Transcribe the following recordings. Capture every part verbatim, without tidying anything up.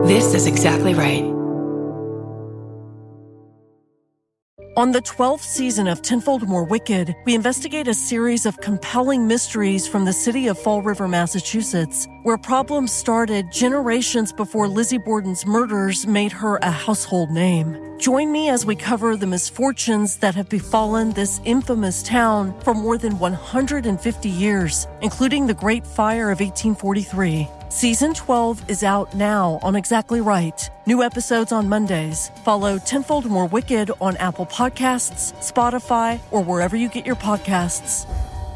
This is exactly right. On the twelfth season of Tenfold More Wicked, we investigate a series of compelling mysteries from the city of Fall River, Massachusetts, where problems started generations before Lizzie Borden's murders made her a household name. Join me as we cover the misfortunes that have befallen this infamous town for more than one hundred fifty years, including the Great Fire of eighteen forty-three. Season twelve is out now on Exactly Right. New episodes on Mondays. Follow Tenfold More Wicked on Apple Podcasts, Spotify, or wherever you get your podcasts.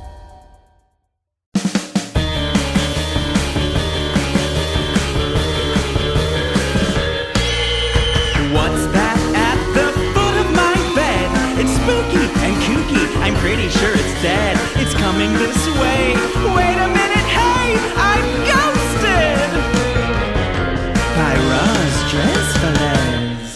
What's that at the foot of my bed? It's spooky and kooky. I'm pretty sure it's dead. It's coming this way. Wait a minute, hey, I'm ghosted! By Roz Dressfelez.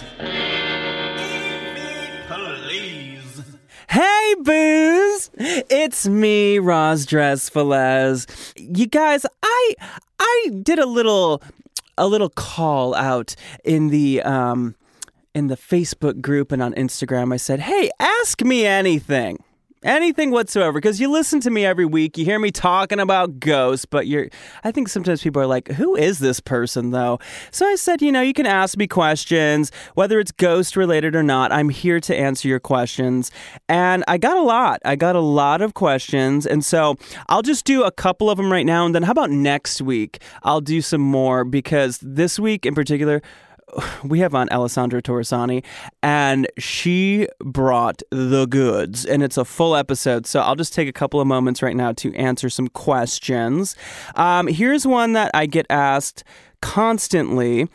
Please. Hey, Booze! It's me, Roz Dressfelez. You guys, I I did a little a little call out in the um in the Facebook group and on Instagram. I said, hey, ask me anything. Anything whatsoever, because you listen to me every week, you hear me talking about ghosts, but you're, I think sometimes people are like, who is this person, though? So I said, you know, you can ask me questions, whether it's ghost-related or not. I'm here to answer your questions, and I got a lot. I got a lot of questions, and so I'll just do a couple of them right now, and then how about next week? I'll do some more, because this week in particular, we have on Alessandra Torresani, and she brought the goods, and it's a full episode, so I'll just take a couple of moments right now to answer some questions. Um, here's one that I get asked constantly.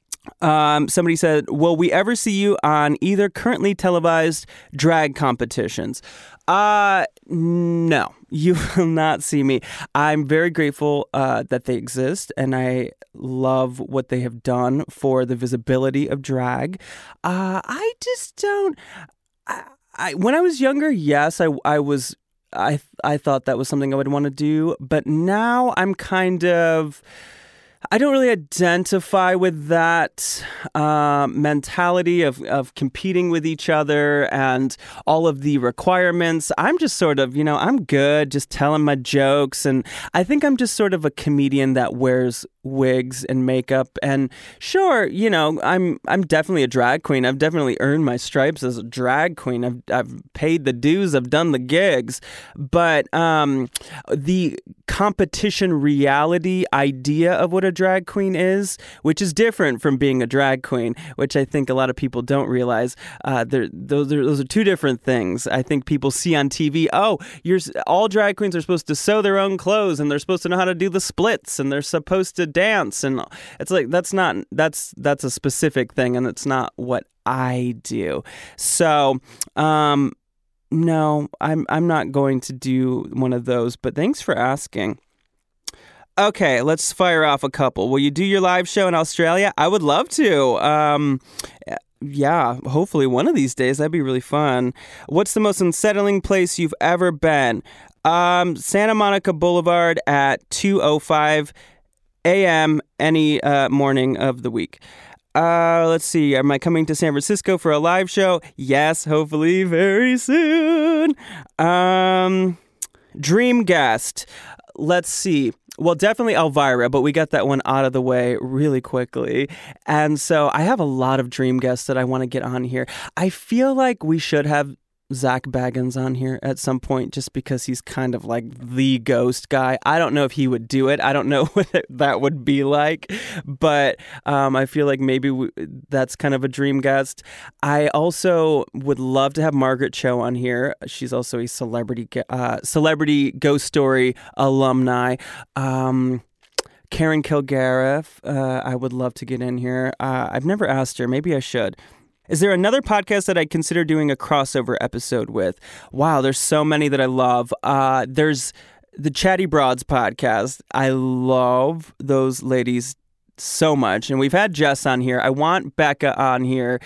Um, somebody said, will we ever see you on either currently televised drag competitions? Uh, no, you will not see me. I'm very grateful uh, that they exist, and I love what they have done for the visibility of drag. Uh, I just don't. I, I when I was younger, yes, I I was. I I thought that was something I would want to do, but now I'm kind of. I don't really identify with that uh, mentality of, of competing with each other and all of the requirements. I'm just sort of, you know, I'm good just telling my jokes. And I think I'm just sort of a comedian that wears wigs and makeup. And sure, you know, I'm I'm definitely a drag queen. I've definitely earned my stripes as a drag queen. I've, I've paid the dues. I've done the gigs. But um, the competition reality idea of what a drag queen is, which is different from being a drag queen, which I think a lot of people don't realize. Uh, those are those are two different things. I think people see on T V, oh, you're all drag queens are supposed to sew their own clothes, and they're supposed to know how to do the splits, and they're supposed to dance, and it's like that's not that's that's a specific thing, and it's not what I do. So, um, no, I'm I'm not going to do one of those. But thanks for asking. Okay, let's fire off a couple. Will you do your live show in Australia? I would love to. Um, yeah, hopefully one of these days. That'd be really fun. What's the most unsettling place you've ever been? Um, Santa Monica Boulevard at two oh five a.m. any uh, morning of the week. Uh, let's see. Am I coming to San Francisco for a live show? Yes, hopefully very soon. Um, dream guest. Let's see. Well, definitely Elvira, but we got that one out of the way really quickly. And so I have a lot of dream guests that I want to get on here. I feel like we should have Zach Baggins on here at some point just because he's kind of like the ghost guy. I don't know if he would do it. I don't know what that would be like, but um, I feel like maybe we, that's kind of a dream guest. I also would love to have Margaret Cho on here. She's also a celebrity uh, celebrity ghost story alumni. Um, Karen Kilgariff, uh, I would love to get in here. Uh, I've never asked her. Maybe I should. Is there another podcast that I'd consider doing a crossover episode with? Wow, there's so many that I love. Uh, there's the Chatty Broads podcast. I love those ladies so much. And we've had Jess on here. I want Becca on here.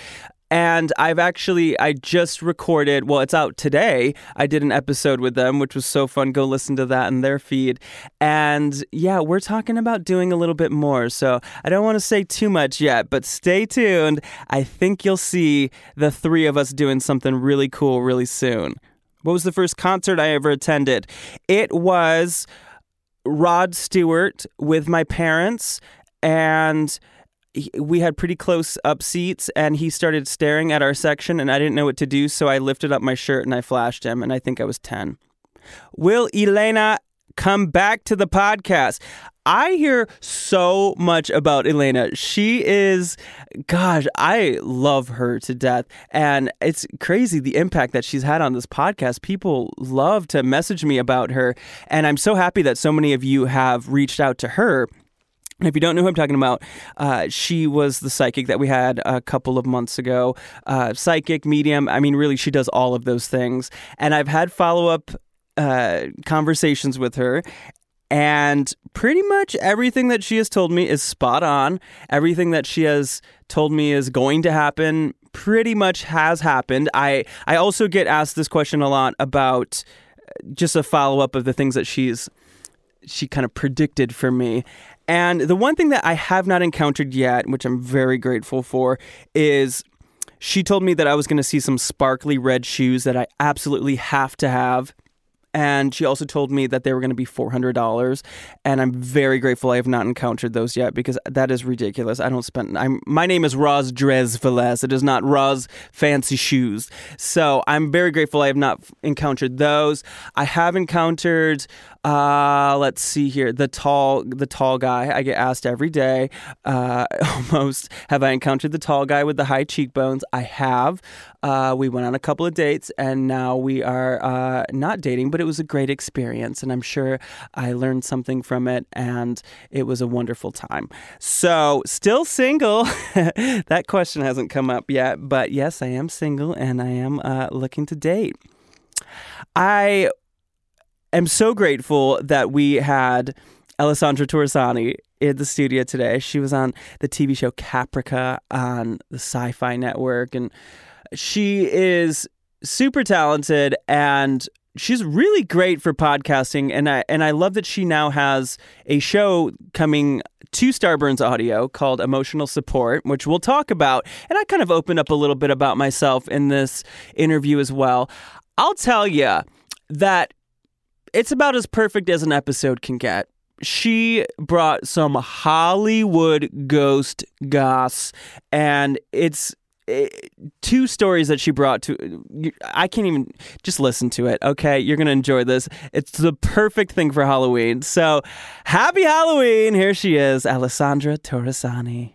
And I've actually, I just recorded, well, it's out today. I did an episode with them, which was so fun. Go listen to that in their feed. And yeah, we're talking about doing a little bit more. So I don't want to say too much yet, but stay tuned. I think you'll see the three of us doing something really cool really soon. What was the first concert I ever attended? It was Rod Stewart with my parents, and we had pretty close up seats, and he started staring at our section, and I didn't know what to do, so I lifted up my shirt and I flashed him, and I think I was ten. Will Elena come back to the podcast? I hear so much about Elena. She is, gosh, I love her to death. And it's crazy the impact that she's had on this podcast. People love to message me about her. And I'm so happy that so many of you have reached out to her. And if you don't know who I'm talking about, uh, she was the psychic that we had a couple of months ago. Uh, psychic, medium, I mean, really, she does all of those things. And I've had follow-up uh, conversations with her. And pretty much everything that she has told me is spot on. Everything that she has told me is going to happen pretty much has happened. I, I also get asked this question a lot about just a follow-up of the things that she's she kind of predicted for me. And the one thing that I have not encountered yet, which I'm very grateful for, is she told me that I was going to see some sparkly red shoes that I absolutely have to have. And she also told me that they were going to be four hundred dollars. And I'm very grateful I have not encountered those yet, because that is ridiculous. I don't spend... I'm, my name is Roz Dres Velez. It is not Roz Fancy Shoes. So I'm very grateful I have not encountered those. I have encountered... Uh, let's see here. The tall, the tall guy. I get asked every day, uh, almost, have I encountered the tall guy with the high cheekbones? I have. Uh, we went on a couple of dates, and now we are uh, not dating, but it was a great experience, and I'm sure I learned something from it, and it was a wonderful time. So, still single. That question hasn't come up yet, but yes, I am single, and I am uh, looking to date. I... I'm so grateful that we had Alessandra Torresani in the studio today. She was on the T V show Caprica on the Sci-Fi Network, and she is super talented, and she's really great for podcasting. And I and I love that she now has a show coming to Starburns Audio called Emotional Support, which we'll talk about. And I kind of opened up a little bit about myself in this interview as well. I'll tell you that it's about as perfect as an episode can get. She brought some Hollywood ghost goss, and it's it, two stories that she brought to. I can't even just listen to it. Okay, you're gonna enjoy this. It's the perfect thing for Halloween. So, happy Halloween! Here she is, Alessandra Torresani.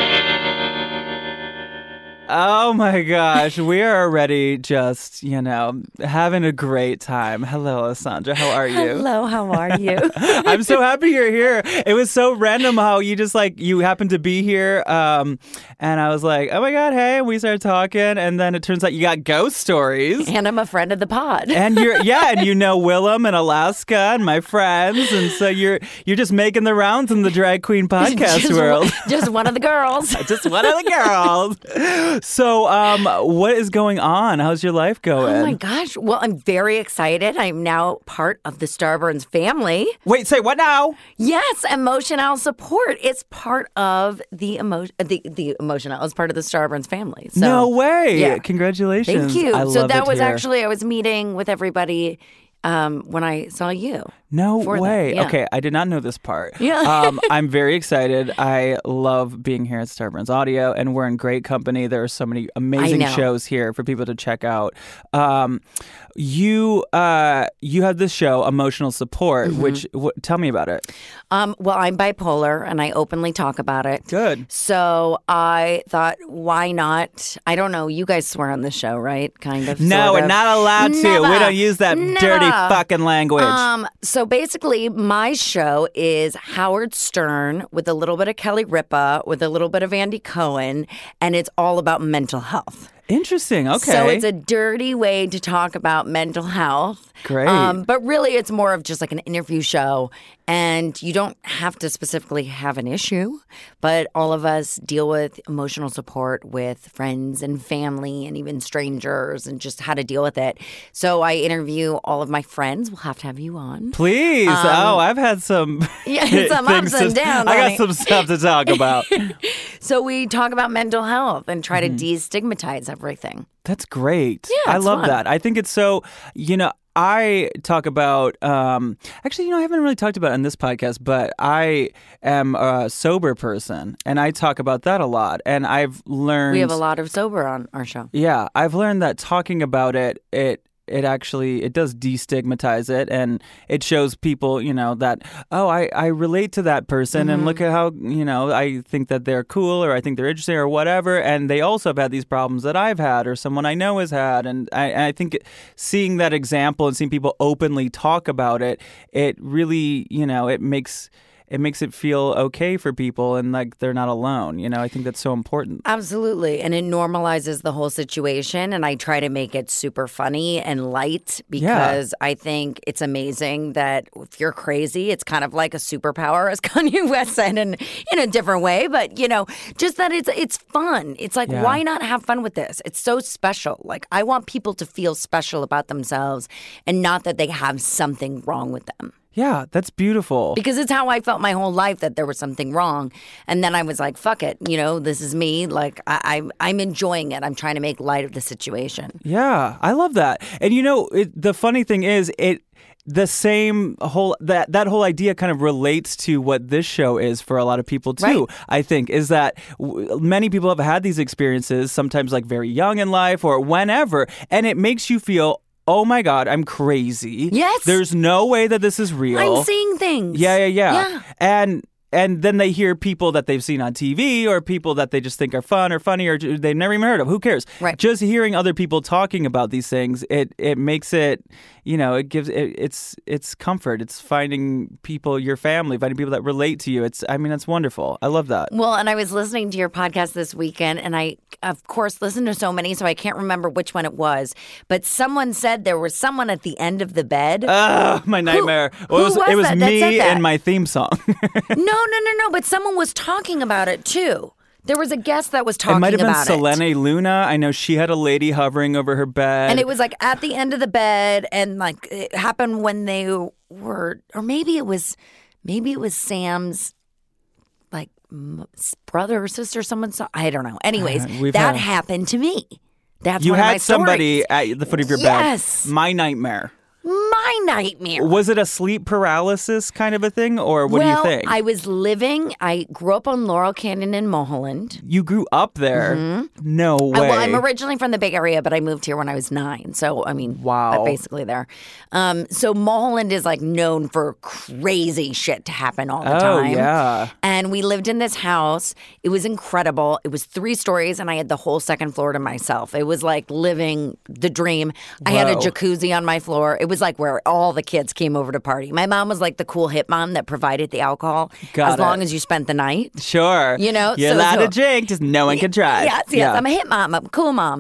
Oh my gosh, we are already just, you know, having a great time. Hello, Alessandra. How are you? Hello, how are you? I'm so happy you're here. It was so random how you just like, you happened to be here. Um, and I was like, oh my God, hey, we started talking. And then it turns out you got ghost stories. And I'm a friend of the pod. And you're, yeah, and you know Willem and Alaska and my friends. And so you're you're just making the rounds in the drag queen podcast just world. One, just one of the girls. Just one of the girls. So, um, what is going on? How's your life going? Oh my gosh. Well, I'm very excited. I'm now part of the Starburns family. Wait, say what now? Yes, emotional support. It's part of the emotion. The the emotional. It's part of the Starburns family. So, no way! Yeah. Congratulations. Thank you. I so love that it was here. actually I was meeting with everybody um, when I saw you. No for way. them, yeah. Okay, I did not know this part. Yeah. um, I'm very excited. I love being here at Starburns Audio, and we're in great company. There are so many amazing shows here for people to check out. Um, you uh, you have this show, Emotional Support, mm-hmm. which w- tell me about it. Um, well, I'm bipolar, and I openly talk about it. Good. So I thought, why not? I don't know. You guys swear on this show, right? Kind of. No, sort we're of. not allowed to. Never. We don't use that Never. dirty fucking language. Um, so basically, my show is Howard Stern with a little bit of Kelly Ripa, with a little bit of Andy Cohen, and it's all about mental health. Interesting. Okay. So it's a dirty way to talk about mental health. Great. Um, but really, it's more of just like an interview show. And you don't have to specifically have an issue, but all of us deal with emotional support with friends and family and even strangers and just how to deal with it. So I interview all of my friends. We'll have to have you on. Please. Um, oh, I've had some yeah, some ups and to, downs. I got some stuff to talk about. So we talk about mental health and try mm-hmm. to destigmatize everything. That's great. Yeah, I love fun. that. I think it's so, you know, I talk about, um, actually, you know, I haven't really talked about it on this podcast, but I am a sober person and I talk about that a lot. And I've learned. We have a lot of sober on our show. Yeah. I've learned that talking about it, it, it actually, it does destigmatize it, and it shows people, you know, that, oh, I, I relate to that person, mm-hmm. and look at how, you know, I think that they're cool, or I think they're interesting, or whatever, and they also have had these problems that I've had, or someone I know has had, and I, and I think seeing that example and seeing people openly talk about it, it really, you know, it makes... It makes it feel okay for people and like they're not alone. You know, I think that's so important. Absolutely. And it normalizes the whole situation. And I try to make it super funny and light because yeah. I think it's amazing that if you're crazy, it's kind of like a superpower, as Kanye West said, in, in a different way. But, you know, just that it's it's fun. It's like, yeah. why not have fun with this? It's so special. Like, I want people to feel special about themselves and not that they have something wrong with them. Yeah, that's beautiful. Because it's how I felt my whole life, that there was something wrong. And then I was like, fuck it. You know, this is me. Like, I, I'm, I'm enjoying it. I'm trying to make light of the situation. Yeah, I love that. And, you know, it, the funny thing is, it the same whole, that, that whole idea kind of relates to what this show is for a lot of people, too, right. I think, is that w- many people have had these experiences, sometimes like very young in life or whenever, and it makes you feel, oh my God, I'm crazy. Yes. There's no way that this is real. I'm seeing things. Yeah, yeah, yeah. Yeah. And and then they hear people that they've seen on T V or people that they just think are fun or funny or they've never even heard of. Who cares? Right. Just hearing other people talking about these things, it it makes it, you know, it gives it, it's it's comfort. It's finding people, your family, finding people that relate to you. It's I mean, it's wonderful. I love that. Well, and I was listening to your podcast this weekend, and I, of course, listened to so many, so I can't remember which one it was. But someone said there was someone at the end of the bed. Oh, my nightmare. Who, well, it was, who was it was that me that said that? and my theme song. no, no, no, no. But someone was talking about it, too. There was a guest that was talking about it. It might have been about Selene Luna. I know she had a lady hovering over her bed. And it was like at the end of the bed, and like it happened when they were, or maybe it was, maybe it was Sam's like brother or sister, someone saw, I don't know. Anyways, uh, that had, happened to me. That's you one had of my somebody stories. at the foot of your yes. bed. My nightmare. My nightmare. Was it a sleep paralysis kind of a thing, or what well, do you think? I was living, I grew up on Laurel Canyon in Mulholland. You grew up there? Mm-hmm. No way. I, well, I'm originally from the Bay Area, but I moved here when I was nine. So, I mean, wow. basically there. Um, so Mulholland is like known for crazy shit to happen all the oh, time. Oh, yeah. And we lived in this house. It was incredible. It was three stories, and I had the whole second floor to myself. It was like living the dream. I Whoa. had a jacuzzi on my floor. It was like where all the kids came over to party. My mom was like the cool hip mom that provided the alcohol Got as it. long as you spent the night. Sure. You know? You're so, allowed so, to drink, just no one can drive. Yes, yes. Yeah. I'm a hip mom. I'm a cool mom.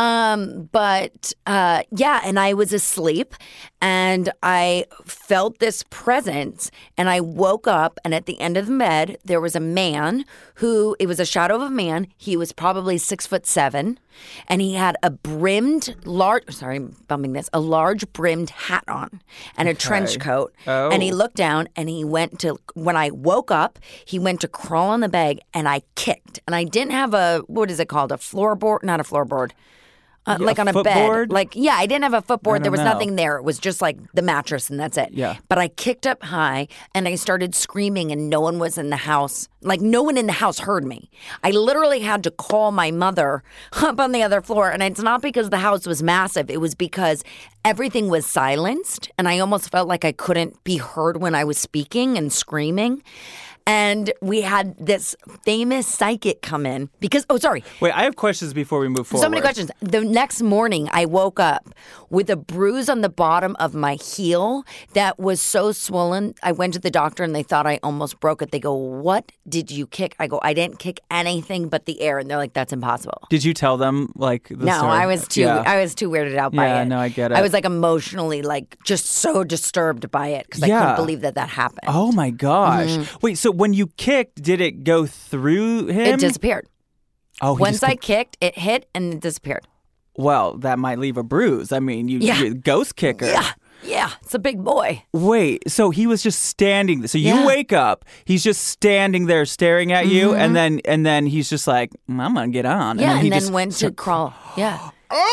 Um, but uh, yeah, and I was asleep, and I felt this presence, and I woke up, and at the end of the bed, there was a man who, it was a shadow of a man. He was probably six foot seven, and he had a brimmed, large, sorry, I'm bumping this, a large brimmed hat on and a okay. trench coat. Oh. And he looked down, and he went to, when I woke up, he went to crawl on the bed, and I kicked. And I didn't have a, what is it called? A floorboard? Not a floorboard. Uh, yeah, like on a footboard? bed. Like, yeah, I didn't have a footboard. There was know. nothing there. It was just like the mattress, and that's it. Yeah. But I kicked up high, and I started screaming, and no one was in the house. Like, no one in the house heard me. I literally had to call my mother up on the other floor. And it's not because the house was massive. It was because everything was silenced, and I almost felt like I couldn't be heard when I was speaking and screaming. And we had this famous psychic come in because, oh, sorry. Wait, I have questions before we move forward. So many questions. The next morning, I woke up with a bruise on the bottom of my heel that was so swollen. I went to the doctor and they thought I almost broke it. They go, what did you kick? I go, I didn't kick anything but the air. And they're like, that's impossible. Did you tell them, like, the No, story? I was too, yeah. I was too weirded out by yeah, it. no, I get it. I was like emotionally, like, just so disturbed by it because Yeah. I couldn't believe that that happened. Oh, my gosh. Mm-hmm. Wait, so when you kicked, did it go through him? It disappeared. Oh, he Once just I kicked, it hit and it disappeared. Well, that might leave a bruise. I mean, you, Yeah. you ghost kicker. Yeah, yeah, it's a big boy. Wait, so he was just standing. So you Yeah. wake up, he's just standing there staring at you, Mm-hmm. and then and then he's just like, "Mm, I'm gonna get on. Yeah, and then, he and then just went to crawl. Yeah.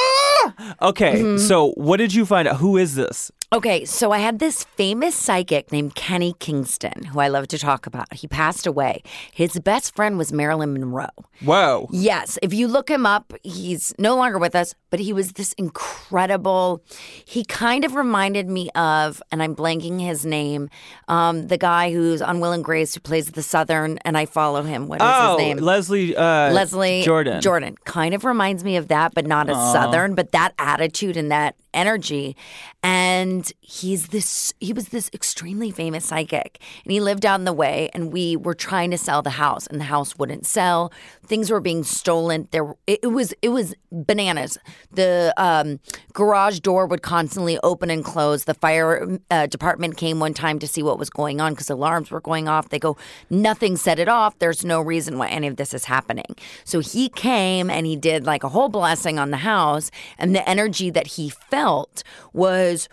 Okay, Mm-hmm. so what did you find out? Who is this? Okay, so I had this famous psychic named Kenny Kingston, who I love to talk about. He passed away. His best friend was Marilyn Monroe. Whoa. Yes, if you look him up, he's no longer with us, but he was this incredible. He kind of reminded me of, and I'm blanking his name, um, the guy who's on Will and Grace who plays the Southern, and I follow him. What is Oh, his name? Leslie. Uh, Leslie Jordan. Jordan kind of reminds me of that, but not as Southern, but that attitude and that energy. And he's this, he was this extremely famous psychic, and he lived out in the way, and we were trying to sell the house, and the house wouldn't sell. Things were being stolen. There, it, it was, it was bananas. The um, garage door would constantly open and close. The fire uh, department came one time to see what was going on because alarms were going off. They go, nothing set it off. There's no reason why any of this is happening. So he came and he did like a whole blessing on the house, and the energy that he felt was,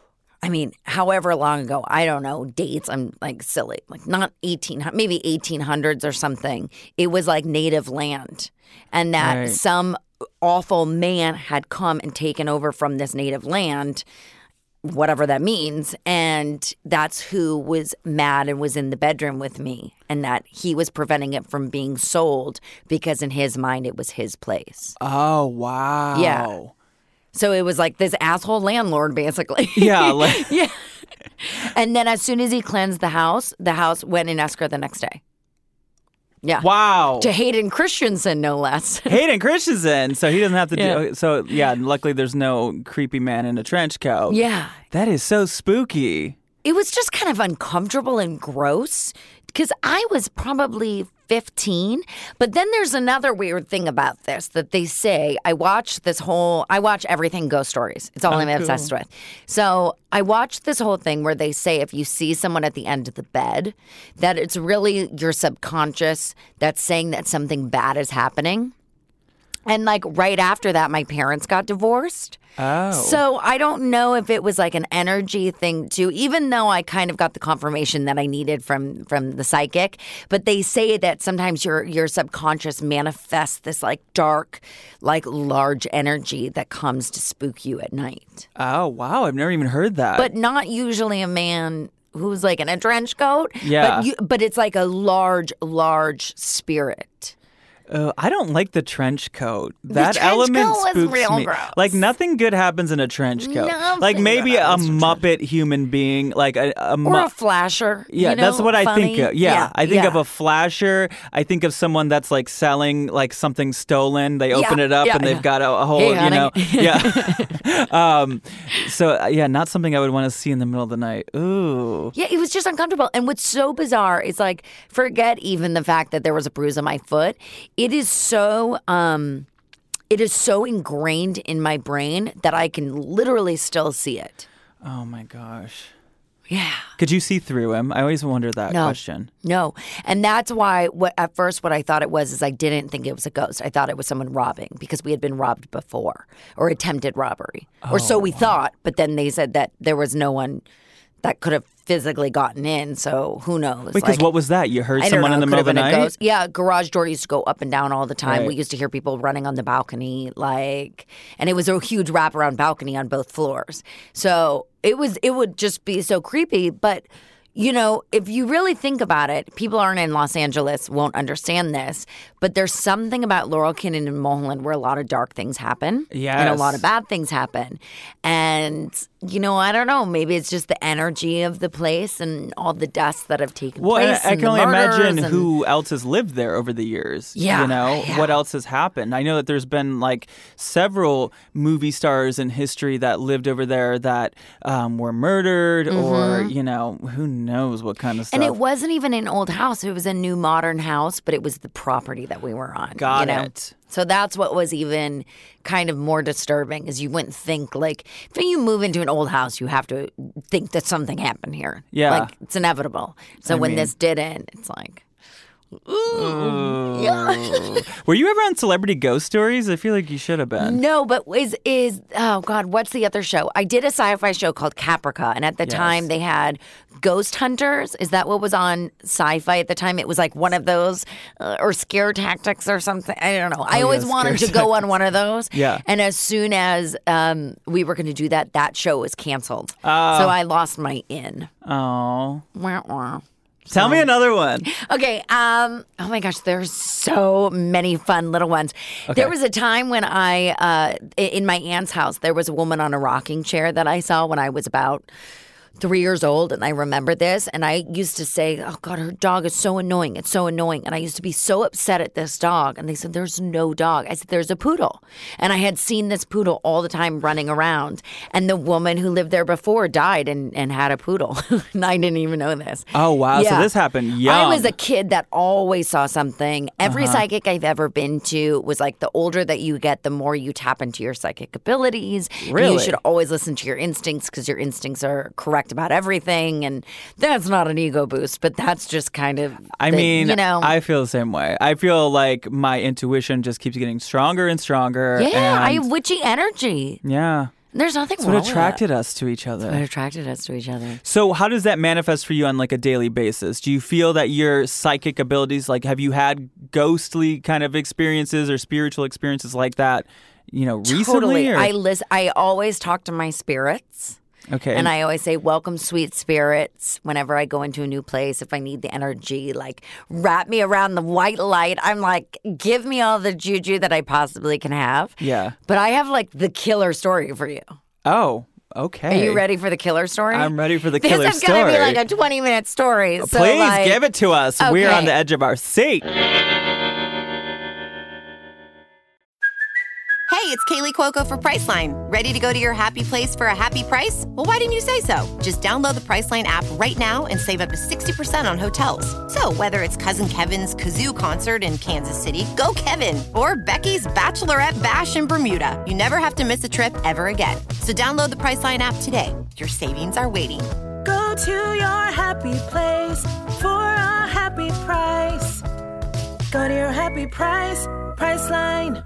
I mean, however long ago, I don't know, dates, I'm like silly, like not eighteen, maybe eighteen hundreds or something. It was like native land, and that Right. some awful man had come and taken over from this native land, whatever that means, and that's who was mad and was in the bedroom with me, and that he was preventing it from being sold because in his mind it was his place. Oh, wow. Yeah. So it was like this asshole landlord, basically. Yeah. Like, Yeah. And then as soon as he cleansed the house, the house went in escrow the next day. Yeah. wow. To Hayden Christensen, no less. Hayden Christensen, so he doesn't have to Yeah. do. So yeah, luckily there's no creepy man in a trench coat. Yeah. That is so spooky. It was just kind of uncomfortable and gross because I was probably fifteen. But then there's another weird thing about this that they say. I watch this whole, I watch everything Ghost Stories. It's all I'm cool. obsessed with. So I watched this whole thing where they say if you see someone at the end of the bed, that it's really your subconscious that's saying that something bad is happening. And like right after that, my parents got divorced. Oh. So I don't know if it was like an energy thing too, even though I kind of got the confirmation that I needed from from the psychic. But they say that sometimes your your subconscious manifests this like dark, like large energy that comes to spook you at night. Oh, wow. I've never even heard that. But not usually a man who's like in a trench coat. Yeah. But, you, but it's like a large, large spirit. Uh, I don't like the trench coat. That trench element coat was spooks real me. gross. Like nothing good happens in a trench coat. Nothing like maybe good a happens in a Muppet human being, like a, a mu- Or a flasher. Yeah, you know, that's what I funny. think of. Yeah, I think yeah. of a flasher. I think of someone that's like selling like something stolen. They open Yeah, it up yeah, and they've yeah. got a, a whole, Hey, you honey. know. Yeah. um, so uh, yeah, not something I would want to see in the middle of the night. Ooh. Yeah, it was just uncomfortable. And what's so bizarre is like, forget even the fact that there was a bruise on my foot. It is so, um, it is so ingrained in my brain that I can literally still see it. Oh my gosh. Yeah. Could you see through him? I always wondered that No. question. No. And that's why what at first what I thought it was is I didn't think it was a ghost. I thought it was someone robbing because we had been robbed before or attempted robbery. or so we thought. But then they said that there was no one that could have physically gotten in. So who knows? Because Like, what was that? You heard I don't someone know, in the could middle of have the been a night? ghost. Yeah, garage door used to go up and down all the time. Right. We used to hear people running on the balcony, like, and it was a huge wraparound balcony on both floors. So it was, it would just be so creepy. But you know, if you really think about it, people aren't in Los Angeles, won't understand this, but there's something about Laurel Canyon and Mulholland where a lot of dark things happen. Yes. And a lot of bad things happen. And, you know, I don't know, maybe it's just the energy of the place and all the deaths that have taken well, place. I, I can only imagine and... who else has lived there over the years. Yeah. You know, yeah. what else has happened? I know that there's been like several movie stars in history that lived over there that um, were murdered mm-hmm. or, you know, who knows what kind of stuff. And it wasn't even an old house. It was a new modern house, but it was the property that we were on. Got you know? it. So that's what was even kind of more disturbing is you wouldn't think like if you move into an old house, you have to think that something happened here. Yeah. Like it's inevitable. So I when mean, this didn't, it's like, ooh. Yeah. Were you ever on Celebrity Ghost Stories? I feel like you should have been. No, but is, is oh God, what's the other show? I did a sci-fi show called Caprica, and at the yes. time they had Ghost Hunters. Is that what was on Sci-Fi at the time? It was like one of those, uh, or Scare Tactics or something. I don't know. Oh, I always yeah, wanted to tactics. go on one of those. Yeah. And as soon as um, we were going to do that, that show was canceled. Oh. So I lost my in. Oh. Wah, wah. Tell So- me another one. Okay. Um, oh my gosh, there's so many fun little ones. Okay. There was a time when I, uh, in my aunt's house, there was a woman on a rocking chair that I saw when I was about three years old, and I remember this, and I used to say, oh God, her dog is so annoying. It's so annoying. And I used to be so upset at this dog. And they said, there's no dog. I said, there's a poodle. And I had seen this poodle all the time running around. And the woman who lived there before died and, and had a poodle. And I didn't even know this. Oh, wow. Yeah. So this happened young. I was a kid that always saw something. Every Uh-huh. psychic I've ever been to was like the older that you get, the more you tap into your psychic abilities. Really? And you should always listen to your instincts because your instincts are correct about everything. And that's not an ego boost, but that's just kind of, I the, mean, you know. I feel the same way. I feel like my intuition just keeps getting stronger and stronger. Yeah, I and, have witchy energy. Yeah. There's nothing That's wrong what attracted with us to each other. that. What attracted us to each other. So how does that manifest for you on like a daily basis? Do you feel that your psychic abilities, like have you had ghostly kind of experiences or spiritual experiences like that, you know, recently? Totally. Or? I, lis- I always talk to my spirits. Okay. And I always say, welcome, sweet spirits, whenever I go into a new place. If I need the energy, like, wrap me around the white light. I'm like, give me all the juju that I possibly can have. Yeah. But I have, like, the killer story for you. Oh, okay. Are you ready for the killer story? I'm ready for the killer This is story. going to be like a twenty-minute story. So, Please like, give it to us. We're okay. on the edge of our seat. Hey, it's Kaylee Cuoco for Priceline. Ready to go to your happy place for a happy price? Well, why didn't you say so? Just download the Priceline app right now and save up to sixty percent on hotels. So whether it's Cousin Kevin's Kazoo Concert in Kansas City, go Kevin, or Becky's Bachelorette Bash in Bermuda, you never have to miss a trip ever again. So download the Priceline app today. Your savings are waiting. Go to your happy place for a happy price. Go to your happy price, Priceline.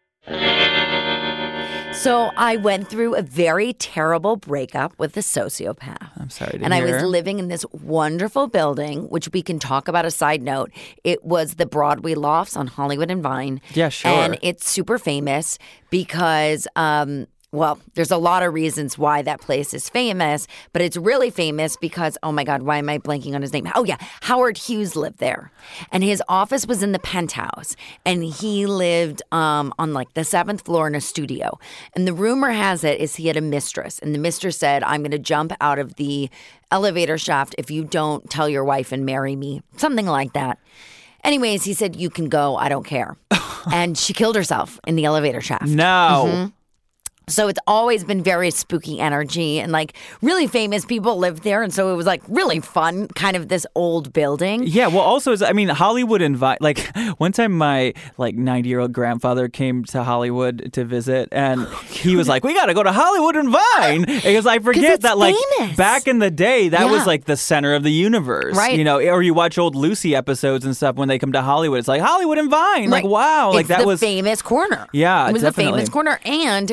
So I went through a very terrible breakup with a sociopath. I'm sorry to And hear. I was living in this wonderful building, which we can talk about a side note. It was the Broadway Lofts on Hollywood and Vine. Yeah, sure. And it's super famous because, um, well, there's a lot of reasons why that place is famous, but it's really famous because, oh my God, why am I blanking on his name? Oh yeah, Howard Hughes lived there. And his office was in the penthouse. And he lived um, on like the seventh floor in a studio. And the rumor has it is he had a mistress. And the mistress said, I'm going to jump out of the elevator shaft if you don't tell your wife and marry me. Something like that. Anyways, he said, you can go, I don't care. And she killed herself in the elevator shaft. No. Mm-hmm. So it's always been very spooky energy and like really famous people lived there. And so it was like really fun, kind of this old building. Yeah, well, also, I mean, Hollywood invite. Like one time, my like ninety-year-old grandfather came to Hollywood to visit, and he was like, "We got to go to Hollywood and Vine," because I forget it's that, like famous. back in the day, that Yeah. was like the center of the universe, Right. You know, or you watch old Lucy episodes and stuff when they come to Hollywood. It's like Hollywood and Vine, like Right. wow, like it's that the was famous corner. Yeah, it was definitely. the famous corner, and with that building.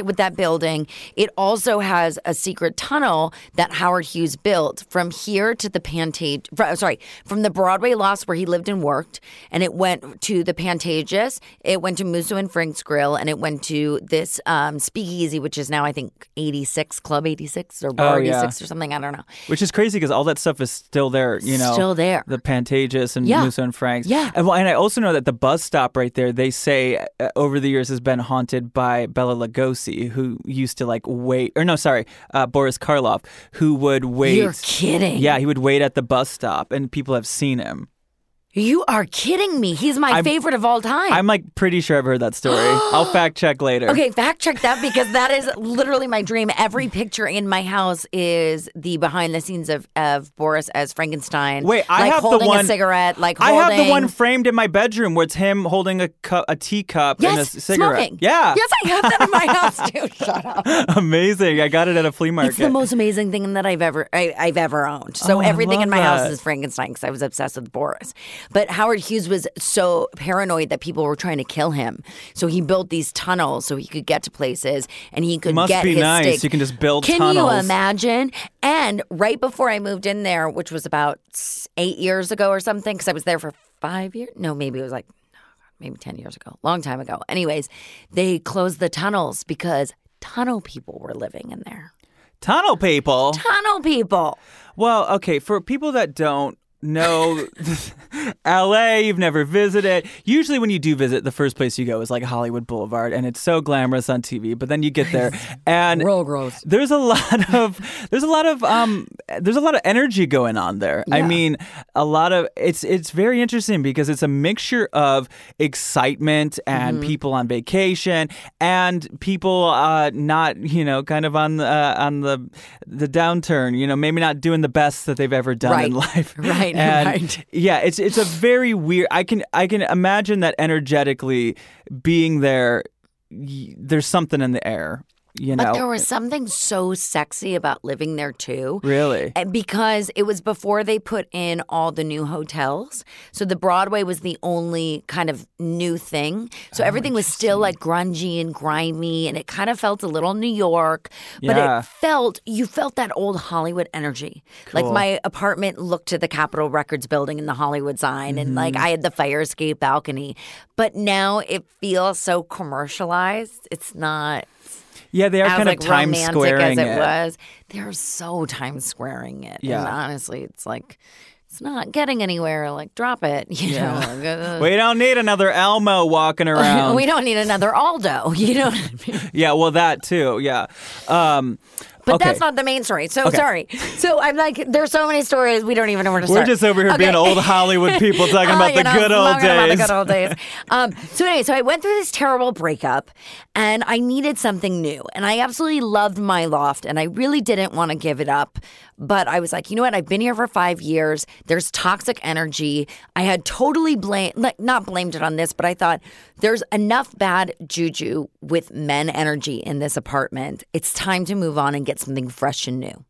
building, it also has a secret tunnel that Howard Hughes built from here to the Pantage. Sorry, from the Broadway Lofts where he lived and worked, and it went to the Pantages. It went to Musso and Frank's Grill, and it went to this um, Speakeasy, which is now I think eighty-six Club eighty-six or Bar oh, yeah. eighty-six or something. I don't know. Which is crazy because all that stuff is still there. You know, still there. The Pantages and yeah. Musso and Frank's. Yeah, and, well, and I also know that the bus stop right there, they say uh, over the years has been haunted by Bela Lugosi, who used to like wait, or no, sorry, uh, Boris Karloff, who would wait. You're kidding. Yeah, he would wait at the bus stop, and people have seen him. You are kidding me. He's my I'm, favorite of all time. I'm like pretty sure I've heard that story. I'll fact check later. Okay, fact check that because that is literally my dream. Every picture in my house is the behind the scenes of, of Boris as Frankenstein. Wait, I like have holding the one. a cigarette, like I holding. have the one framed in my bedroom where it's him holding a cu- a teacup yes, and a cigarette. Smoking. Yeah. Yes, I have that in my house too. Shut up. Amazing. I got it at a flea market. It's the most amazing thing that I've ever I, I've ever owned. So oh, everything in my that. house is Frankenstein because I was obsessed with Boris. But Howard Hughes was so paranoid that people were trying to kill him. So he built these tunnels so he could get to places and he could Must get be his nice. steak. You can just build can tunnels. Can you imagine? And right before I moved in there, which was about eight years ago or something, because I was there for five years. No, maybe it was like maybe ten years ago. Long time ago. Anyways, they closed the tunnels because tunnel people were living in there. Tunnel people? Tunnel people. Well, okay, for people that don't know L A, you've never visited. Usually when you do visit, the first place you go is like Hollywood Boulevard, and it's so glamorous on T V, but then you get there and real gross. There's a lot of there's a lot of um there's a lot of energy going on there. Yeah. I mean, a lot of it's it's very interesting because it's a mixture of excitement and mm-hmm. people on vacation and people uh not, you know, kind of on the uh, on the the downturn, you know, maybe not doing the best that they've ever done right. in life. Right. And right. yeah, it's it's a very weird. I can I can imagine that energetically being there. Y- there's something in the air. You know, but there was something so sexy about living there too. Really? And because it was before they put in all the new hotels. So the Broadway was the only kind of new thing. So oh, everything was still like grungy and grimy, and it kind of felt a little New York. But yeah. it felt, you felt that old Hollywood energy. Cool. Like my apartment looked to the Capitol Records building and the Hollywood sign, mm-hmm. and like I had the fire escape balcony. But now it feels so commercialized. It's not... Yeah, they are as, kind like, of Times Squaring as it, it was. They're so Times Squaring it. Yeah. And honestly, it's like, it's not getting anywhere. Like, drop it. You yeah. know, like, uh, we don't need another Elmo walking around. we don't need another Aldo. You know what I mean? Yeah, well, that too. Yeah. Um, But okay. that's not the main story. So, okay. sorry. So, I'm like, there's so many stories, we don't even know where to We're start. just over here okay. being old Hollywood people talking oh, about the know, good old days. About the good old days. Um, so, anyway, so I went through this terrible breakup, and I needed something new. And I absolutely loved my loft, and I really didn't want to give it up. But I was like, you know what? I've been here for five years. There's toxic energy. I had totally blamed, like, not blamed it on this, but I thought there's enough bad juju with men energy in this apartment. It's time to move on and get something fresh and new.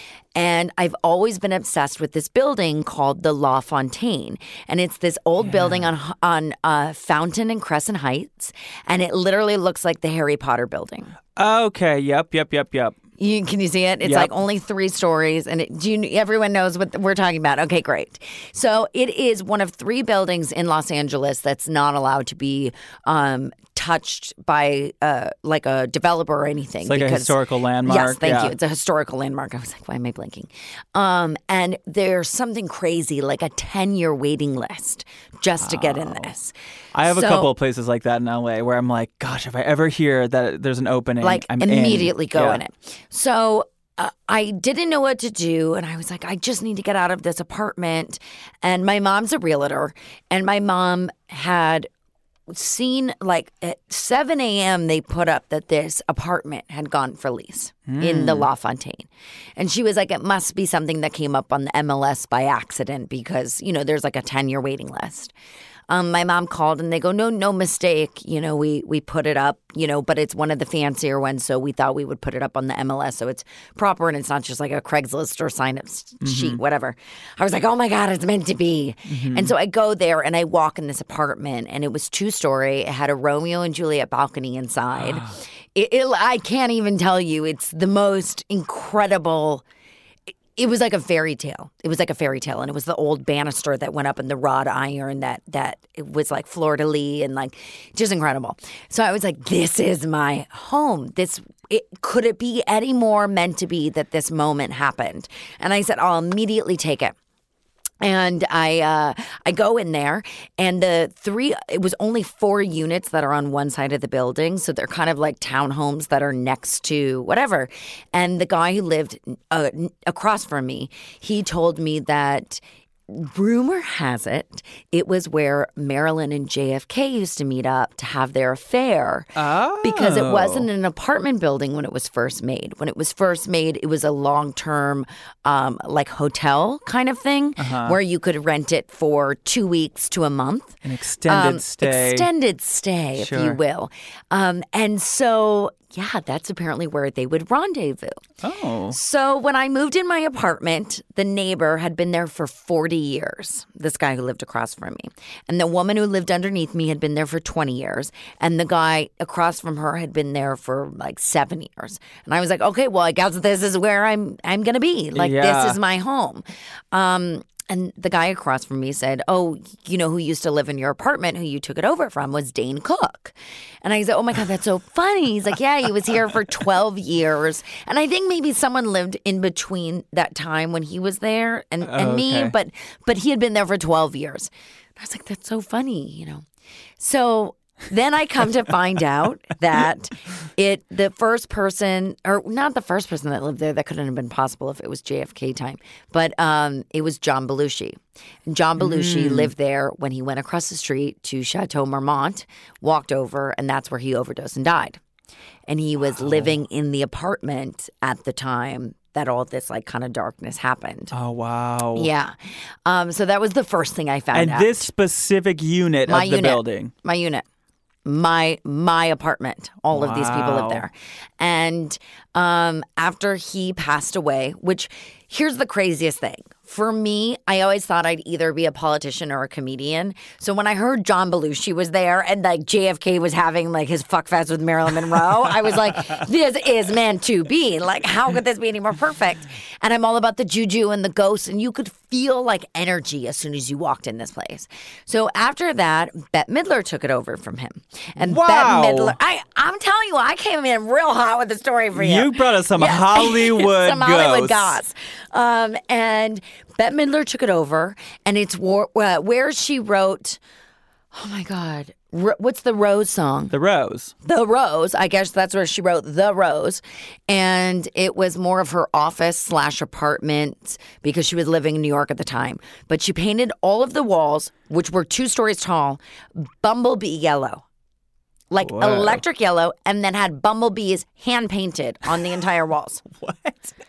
And I've always been obsessed with this building called the La Fontaine. And it's this old yeah. building on on uh, Fountain and Crescent Heights. And it literally looks like the Harry Potter building. Okay. Yep, yep, yep, yep. You, can you see it? It's yep. like only three stories, and it, do you, everyone knows what we're talking about. Okay, great. So it is one of three buildings in Los Angeles that's not allowed to be um, touched by uh, like a developer or anything. It's like because, a historical landmark. Yes, thank yeah. you. It's a historical landmark. I was like, why am I blinking? Um, and there's something crazy, like a ten-year waiting list just to get in this. I have so, a couple of places like that in L A where I'm like, gosh, if I ever hear that there's an opening, like I'm immediately in. go yeah. in it. So uh, I didn't know what to do, and I was like, I just need to get out of this apartment. And my mom's a realtor, and my mom had seen, like, at seven a.m. they put up that this apartment had gone for lease mm. in the La Fontaine. And she was like, it must be something that came up on the M L S by accident because, you know, there's like a ten-year waiting list. Um, my mom called and they go, no, no mistake. You know, we we put it up, you know, but it's one of the fancier ones. So we thought we would put it up on the M L S. So it's proper and it's not just like a Craigslist or sign up mm-hmm. sheet, whatever. I was like, oh my God, it's meant to be. Mm-hmm. And so I go there and I walk in this apartment and it was two story. It had a Romeo and Juliet balcony inside. It, it, I can't even tell you. It's the most incredible. It was like a fairy tale. It was like a fairy tale, and it was the old banister that went up in the wrought iron that that it was like fleur-de-lis and like just incredible. So I was like, "This is my home. This it, could it be any more meant to be that this moment happened?" And I said, "I'll immediately take it." And I uh, I go in there, and the three, it was only four units that are on one side of the building. So they're kind of like townhomes that are next to whatever. And the guy who lived uh, across from me, he told me that rumor has it, it was where Marilyn and J F K used to meet up to have their affair. Oh. Because it wasn't an apartment building when it was first made. When it was first made, it was a long-term, um, like hotel kind of thing, uh-huh. where you could rent it for two weeks to a month. An extended um, stay. Extended stay, sure. if you will. Um, and so... Yeah, that's apparently where they would rendezvous. Oh. So when I moved in my apartment, the neighbor had been there for forty years, this guy who lived across from me. And the woman who lived underneath me had been there for twenty years. And the guy across from her had been there for like seven years. And I was like, okay, well, I guess this is where I'm I'm going to be. Like, yeah. this is my home. Um And the guy across from me said, oh, you know who used to live in your apartment, who you took it over from, was Dane Cook. And I said, oh, my God, that's so funny. He's like, yeah, he was here for twelve years. And I think maybe someone lived in between that time when he was there and, and oh, me, okay. but but he had been there for twelve years. And I was like, that's so funny, you know. So then I come to find out that it the first person, or not the first person that lived there, that couldn't have been possible if it was J F K time, but um, it was John Belushi. And John Belushi mm. lived there when he went across the street to Chateau Marmont, walked over, and that's where he overdosed and died. And he was wow. living in the apartment at the time that all this like kind of darkness happened. Oh, wow. Yeah. Um, so that was the first thing I found and out. And this specific unit my of the unit, building? My unit. My my apartment. All wow. of these people live there. And um, after he passed away, which here's the craziest thing. For me, I always thought I'd either be a politician or a comedian. So when I heard John Belushi was there and like J F K was having like his fuck fest with Marilyn Monroe, I was like, this is meant to be. Like, how could this be any more perfect? And I'm all about the juju and the ghosts, and you could feel like energy as soon as you walked in this place. So after that, Bette Midler took it over from him. And wow. Bette Midler, I, I'm telling you, I came in real hot with the story for you. You brought us some yeah. Hollywood some Hollywood ghosts. goss. Um, and Bette Midler took it over, and it's war- uh, where she wrote, oh my God, R- what's the Rose song? The Rose. The Rose. I guess that's where she wrote The Rose. And it was more of her office slash apartment because she was living in New York at the time. But she painted all of the walls, which were two stories tall, bumblebee yellow. Like Whoa. electric yellow, and then had bumblebees hand painted on the entire walls. What?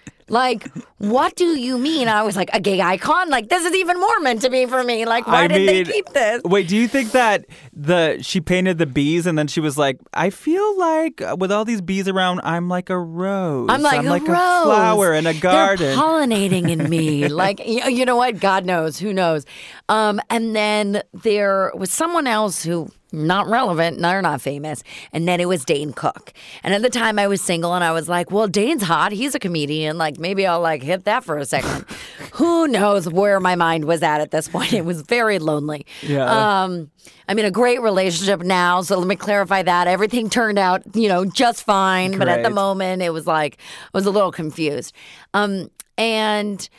Like, what do you mean? I was like, a gay icon? Like, this is even more meant to be for me. Like, why I did mean, they keep this? Wait, do you think that the she painted the bees and then she was like, I feel like with all these bees around, I'm like a rose. I'm like, I'm a, like rose. a flower in a garden. They're pollinating in me. Like, you, you know what? God knows. Who knows? Um, and then there was someone else who... not relevant, they're not famous. And then it was Dane Cook. And at the time I was single and I was like, well, Dane's hot. He's a comedian. Like, maybe I'll like hit that for a second. Who knows where my mind was at at this point. It was very lonely. Yeah. Um, I'm in a great relationship now. So let me clarify that. Everything turned out, you know, just fine. Great. But at the moment it was like, I was a little confused. Um, and...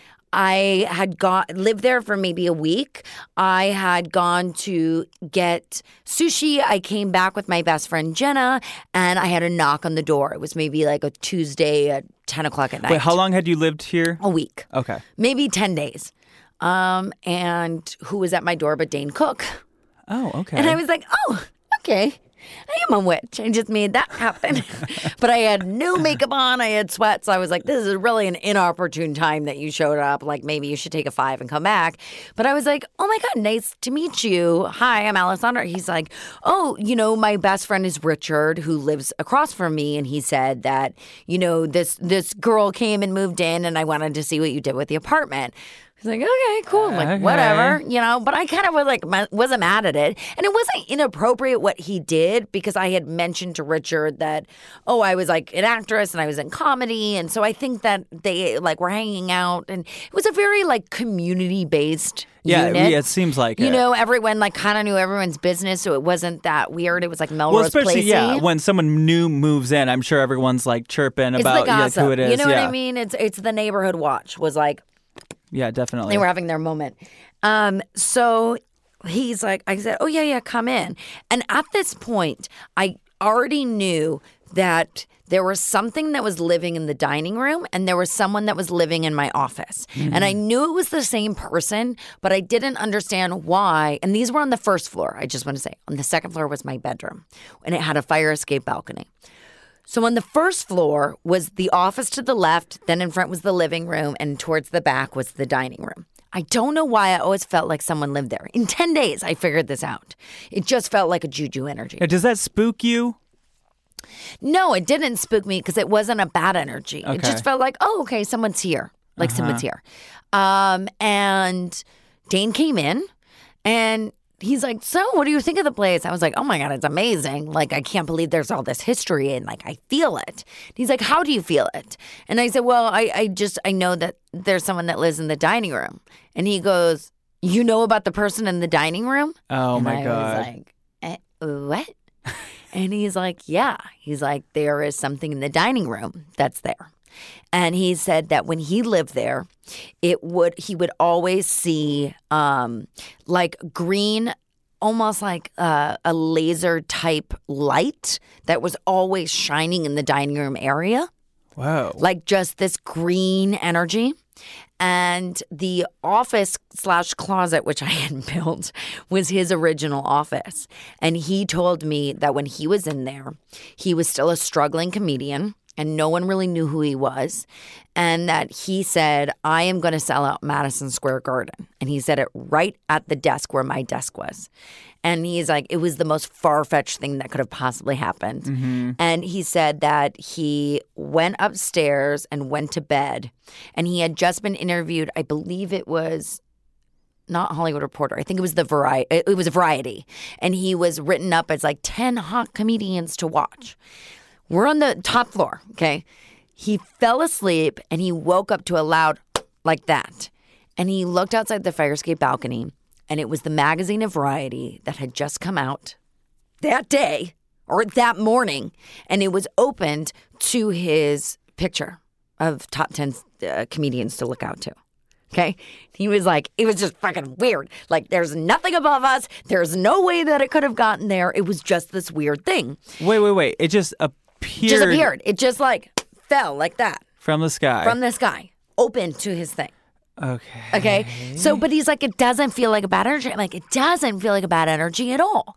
I had got lived there for maybe a week. I had gone to get sushi. I came back with my best friend Jenna, and I had a knock on the door. It was maybe like a Tuesday at ten o'clock at night. Wait, how long had you lived here? A week. Okay. Maybe ten days. Um, and who was at my door but Dane Cook? Oh, okay. And I was like, oh, okay. I am a witch. I just made that happen. But I had no makeup on. I had sweats. I was like, this is really an inopportune time that you showed up. Like, maybe you should take a five and come back. But I was like, oh, my God, nice to meet you. Hi, I'm Alessandra. He's like, oh, you know, my best friend is Richard, who lives across from me. And he said that, you know, this this girl came and moved in, and I wanted to see what you did with the apartment. He's like, okay, cool. I'm like, Okay. whatever, you know. But I kind of was like, ma- wasn't mad at it. And it wasn't inappropriate what he did because I had mentioned to Richard that, oh, I was like an actress and I was in comedy. And so I think that they like were hanging out. And it was a very like community-based Yeah, unit. yeah, it seems like You it. know, everyone like kind of knew everyone's business. So it wasn't that weird. It was like Melrose Well, especially, Placey. yeah, when someone new moves in, I'm sure everyone's like chirping It's about the yeah, gossip. who it is. You know yeah. what I mean? It's it's the neighborhood watch was like, Yeah, definitely. they were having their moment. Um, so he's like, I said, oh, yeah, yeah, come in. And at this point, I already knew that there was something that was living in the dining room and there was someone that was living in my office. Mm-hmm. And I knew it was the same person, but I didn't understand why. And these were on the first floor, I just want to say. On the second floor was my bedroom, and it had a fire escape balcony. So on the first floor was the office to the left, then in front was the living room, and towards the back was the dining room. I don't know why I always felt like someone lived there. In ten days, I figured this out. It just felt like a juju energy. Yeah, does that spook you? No, it didn't spook me because it wasn't a bad energy. It Okay. just felt like, oh, okay, someone's here. Like someone's here. Um, and Dane came in and he's like, so what do you think of the place? I was like, oh my God, it's amazing. Like, I can't believe there's all this history and like, I feel it. He's like, how do you feel it? And I said, well, I, I just, I know that there's someone that lives in the dining room. And he goes, you know about the person in the dining room? Oh and my I God. was like, eh, what? And he's like, yeah. He's like, there is something in the dining room that's there. And he said that when he lived there, it would he would always see um, like green, almost like uh, a laser type light that was always shining in the dining room area, Whoa. like just this green energy. And the office slash closet, which I had built, was his original office. And he told me that when he was in there, he was still a struggling comedian and no one really knew who he was. And that he said, I am going to sell out Madison Square Garden. And he said it right at the desk where my desk was. And he's like, it was the most far-fetched thing that could have possibly happened. Mm-hmm. And he said that he went upstairs and went to bed. And he had just been interviewed, I believe it was not Hollywood Reporter. I think it was the Variety. It was a Variety. And he was written up as like ten hot comedians to watch. We're on the top floor, okay? He fell asleep and he woke up to a loud like that. And he looked outside the fire escape balcony. And it was the magazine of Variety that had just come out that day or that morning. And it was opened to his picture of top ten uh, comedians to look out to. Okay? He was like, it was just fucking weird. Like, there's nothing above us. There's no way that it could have gotten there. It was just this weird thing. Wait, wait, wait. It just appeared. Just appeared. It just like fell like that From the sky. from the sky, open to his thing. Okay. Okay. So, but he's like, it doesn't feel like a bad energy. I'm like, it doesn't feel like a bad energy at all.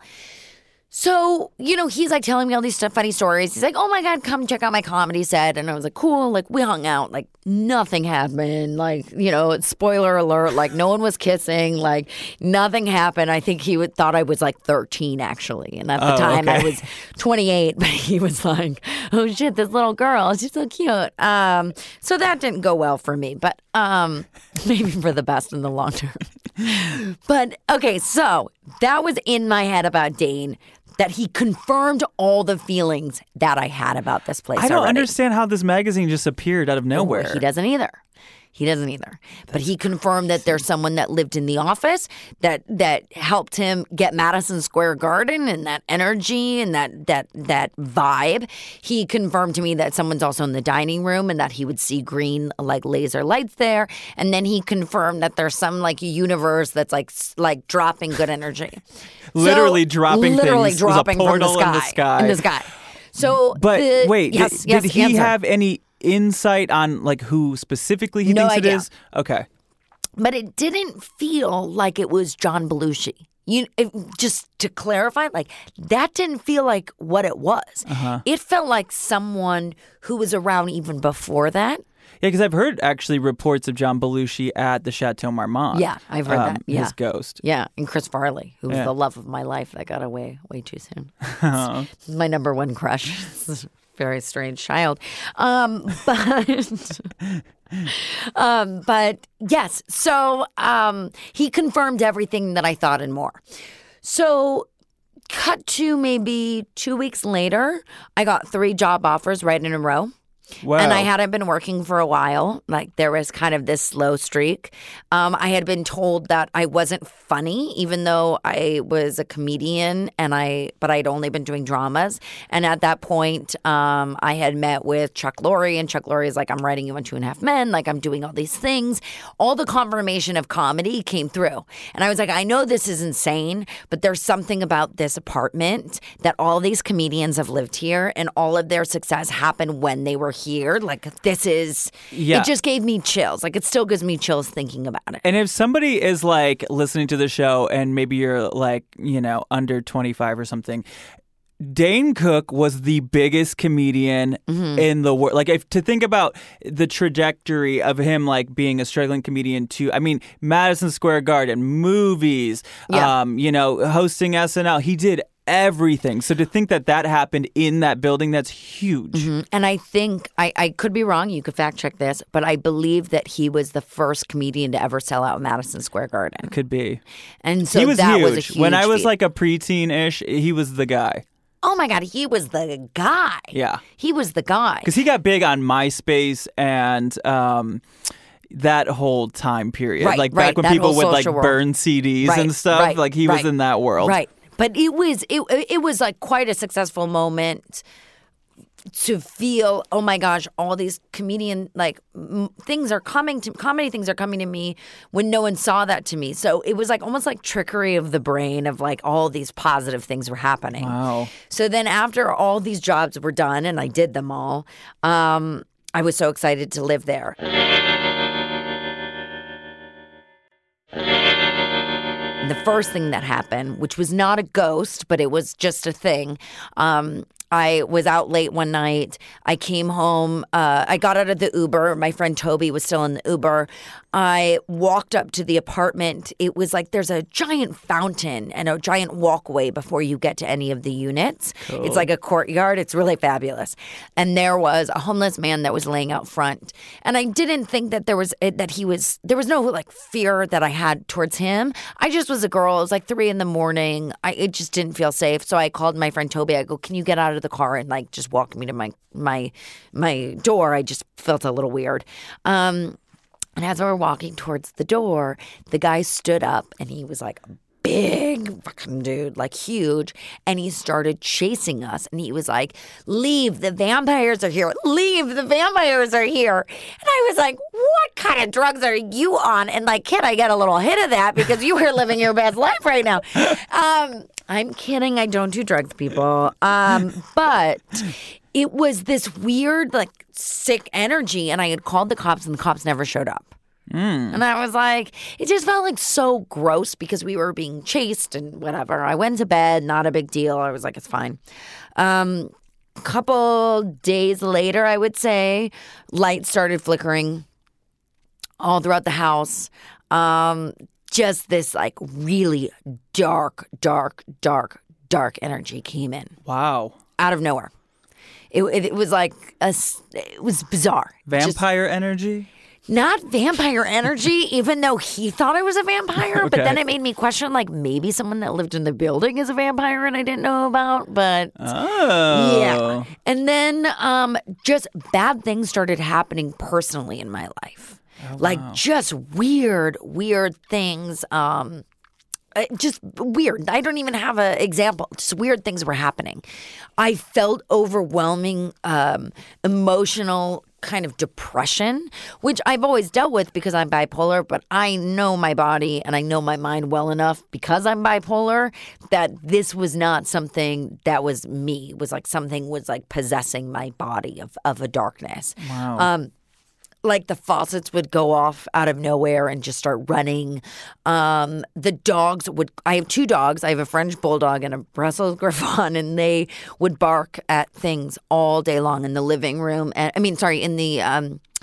So, you know, he's like telling me all these stuff, funny stories. He's like, oh my God, come check out my comedy set. And I was like, cool. Like, we hung out. Like, nothing happened. Like, you know, spoiler alert. Like, no one was kissing. Like, nothing happened. I think he would, thought I was like thirteen, actually. And at the Oh, time, I okay. was twenty-eight. But he was like, oh shit, this little girl, she's so cute. Um, so that didn't go well for me. But um, maybe for the best in the long term. But, okay, so that was in my head about Dane. That he confirmed all the feelings that I had about this place. I don't already. understand how this magazine just appeared out of nowhere. He doesn't either. He doesn't either. But he confirmed that there's someone that lived in the office that that helped him get Madison Square Garden and that energy and that that that vibe. He confirmed to me that someone's also in the dining room and that he would see green like laser lights there. And then he confirmed that there's some like universe that's like s- like dropping good energy. Literally So, dropping literally things. There's a dropping from portal the in sky, the sky. in the sky. So, But the- wait, yes, did, yes, did he answer. have any insight on like who specifically he No thinks idea. it is? Okay. But it didn't feel like it was John Belushi. You it, just to clarify, like that didn't feel like what it was. Uh-huh. It felt like someone who was around even before that. Yeah, because I've heard actually reports of John Belushi at the Chateau Marmont. Yeah, I've heard um, that. Yeah. His ghost. Yeah, and Chris Farley, who was Yeah. the love of my life that got away way too soon. Oh. My number one crush. This is a very strange child. Um, but um, but yes, so um, he confirmed everything that I thought and more. So cut to maybe two weeks later, I got three job offers right in a row. Wow. And I hadn't been working for a while. Like, there was kind of this slow streak. Um, I had been told that I wasn't funny, even though I was a comedian, and I but I'd only been doing dramas. And at that point, um, I had met with Chuck Lorre, and Chuck Lorre is like, I'm writing you on Two and a Half Men. Like, I'm doing all these things. All the confirmation of comedy came through. And I was like, I know this is insane, but there's something about this apartment that all these comedians have lived here, and all of their success happened when they were here. Like, this is, yeah. It just gave me chills. Like, it still gives me chills thinking about it. And if somebody is like listening to the show and maybe you're like, you know, under twenty-five or something, Dane Cook was the biggest comedian mm-hmm. in the world. Like, if to think about the trajectory of him, like being a struggling comedian to, I mean, Madison Square Garden, movies, yeah. um, you know, hosting S N L, he did everything. So to think that that happened in that building, that's huge. Mm-hmm. And I think, I, I could be wrong, you could fact check this, but I believe that he was the first comedian to ever sell out Madison Square Garden. Could be. And so he was that huge. was a huge When I was feat. like a preteen-ish, he was the guy. Oh my God, he was the guy. Yeah. He was the guy. Because he got big on MySpace and um, that whole time period. Right, like right, back when that people whole would like social world. burn C Ds Right, and stuff. right, like he right, was in that world. Right. But it was it it was like quite a successful moment to feel, oh my gosh, all these comedian like m- things are coming to comedy things are coming to me when no one saw that to me. So it was like almost like trickery of the brain of like all these positive things were happening. Wow. So then after all these jobs were done and I did them all, um, I was so excited to live there. The first thing that happened, which was not a ghost, but it was just a thing. Um, I was out late one night. I came home. Uh, I got out of the Uber. My friend Toby was still in the Uber. I walked up to the apartment. It was like there's a giant fountain and a giant walkway before you get to any of the units. Cool. It's like a courtyard. It's really fabulous. And there was a homeless man that was laying out front. And I didn't think that there was that he was there was no like fear that I had towards him. I just was a girl. It was like three in the morning. I it just didn't feel safe. So I called my friend Toby. I go, can you get out of the car and like just walk me to my my my door? I just felt a little weird. Um, and as we were walking towards the door, the guy stood up and he was like a big fucking dude, like huge, and he started chasing us. And he was like, "Leave! The vampires are here! Leave! The vampires are here!" And I was like, "What kind of drugs are you on?" And like, kid, I got a little hit of that because you were living your best life right now. Um, I'm kidding. I don't do drugs, people. Um, but it was this weird, like, sick energy. And I had called the cops, and the cops never showed up. Mm. And I was like, it just felt like so gross because we were being chased and whatever. I went to bed, not a big deal. I was like, it's fine. Um, a couple days later, I would say, lights started flickering all throughout the house. Um, just this like really dark, dark, dark, dark energy came in. Wow. Out of nowhere. It, it, it was like, a, it was bizarre. Vampire just, energy? Not vampire energy, even though he thought I was a vampire. Okay. But then it made me question, like, maybe someone that lived in the building is a vampire and I didn't know about. But, oh. yeah. And then um, just bad things started happening personally in my life. Oh, like, wow. Just weird, weird things. Um, just weird. I don't even have an example. Just weird things were happening. I felt overwhelming um, emotional kind of depression, which I've always dealt with because I'm bipolar, but I know my body and I know my mind well enough because I'm bipolar that this was not something that was me. It was like something was like possessing my body of, of a darkness. Wow. Um, like the faucets would go off out of nowhere and just start running. Um, the dogs would, I have two dogs. I have a French bulldog and a Brussels Griffon, and they would bark at things all day long in the living room. And I mean, sorry, in the, um,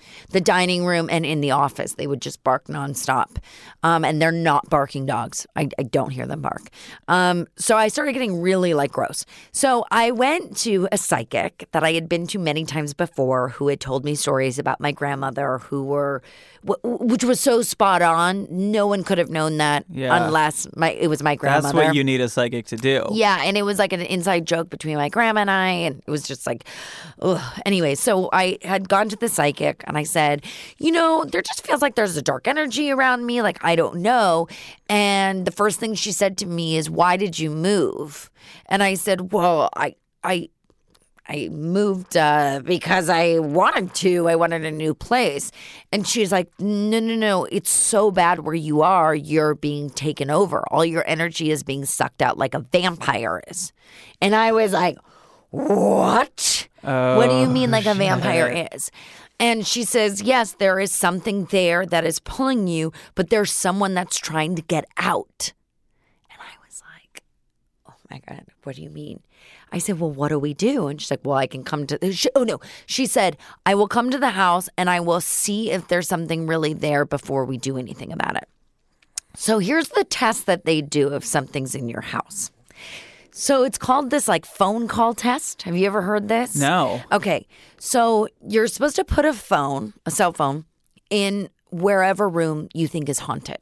The dining room and in the office, they would just bark nonstop. Um, and they're not barking dogs. I, I don't hear them bark. Um, so I started getting really like gross. So I went to a psychic that I had been to many times before who had told me stories about my grandmother who were, which was so spot on. No one could have known that yeah. unless my it was my grandmother. That's what you need a psychic to do. Yeah, and it was like an inside joke between my grandma and I, and it was just like, ugh. Anyway, so I had gone to the psychic, and I said, you know, there just feels like there's a dark energy around me, like I don't know. And the first thing she said to me is, why did you move? And I said, well, I, I, I moved uh, because I wanted to. I wanted a new place. And she's like, no, no, no. It's so bad where you are. You're being taken over. All your energy is being sucked out like a vampire is. And I was like, what? Oh, what do you mean like a vampire shit. is? And she says, yes, there is something there that is pulling you, but there's someone that's trying to get out. And I was like, oh my God, what do you mean? I said, well, what do we do? And she's like, well, I can come to, she, oh no. She said, I will come to the house and I will see if there's something really there before we do anything about it. So here's the test that they do if something's in your house. So it's called this like phone call test. Have you ever heard this? No. Okay. So you're supposed to put a phone, a cell phone, in wherever room you think is haunted.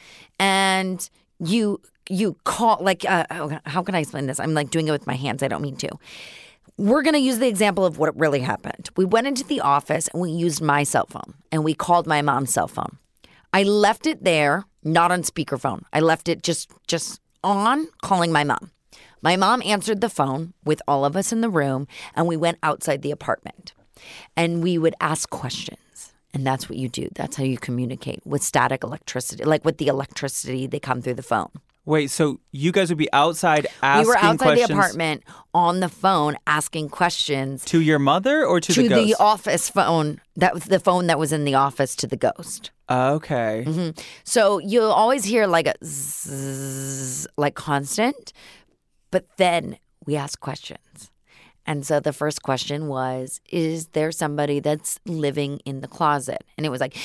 And you you call, like, uh, how can I explain this? I'm like doing it with my hands. I don't mean to. We're going to use the example of what really happened. We went into the office and we used my cell phone and we called my mom's cell phone. I left it there, not on speakerphone. I left it just just on, calling my mom. My mom answered the phone with all of us in the room, and we went outside the apartment. And we would ask questions. And that's what you do. That's how you communicate with static electricity. Like with the electricity, they come through the phone. Wait, so you guys would be outside asking questions? We were outside questions the apartment on the phone asking questions. To your mother or to, to the ghost? To the office phone. That was the phone that was in the office to the ghost. Okay. Mm-hmm. So you'll always hear like a zzz, like constant. But then we ask questions. And so the first question was, is there somebody that's living in the closet? And it was like,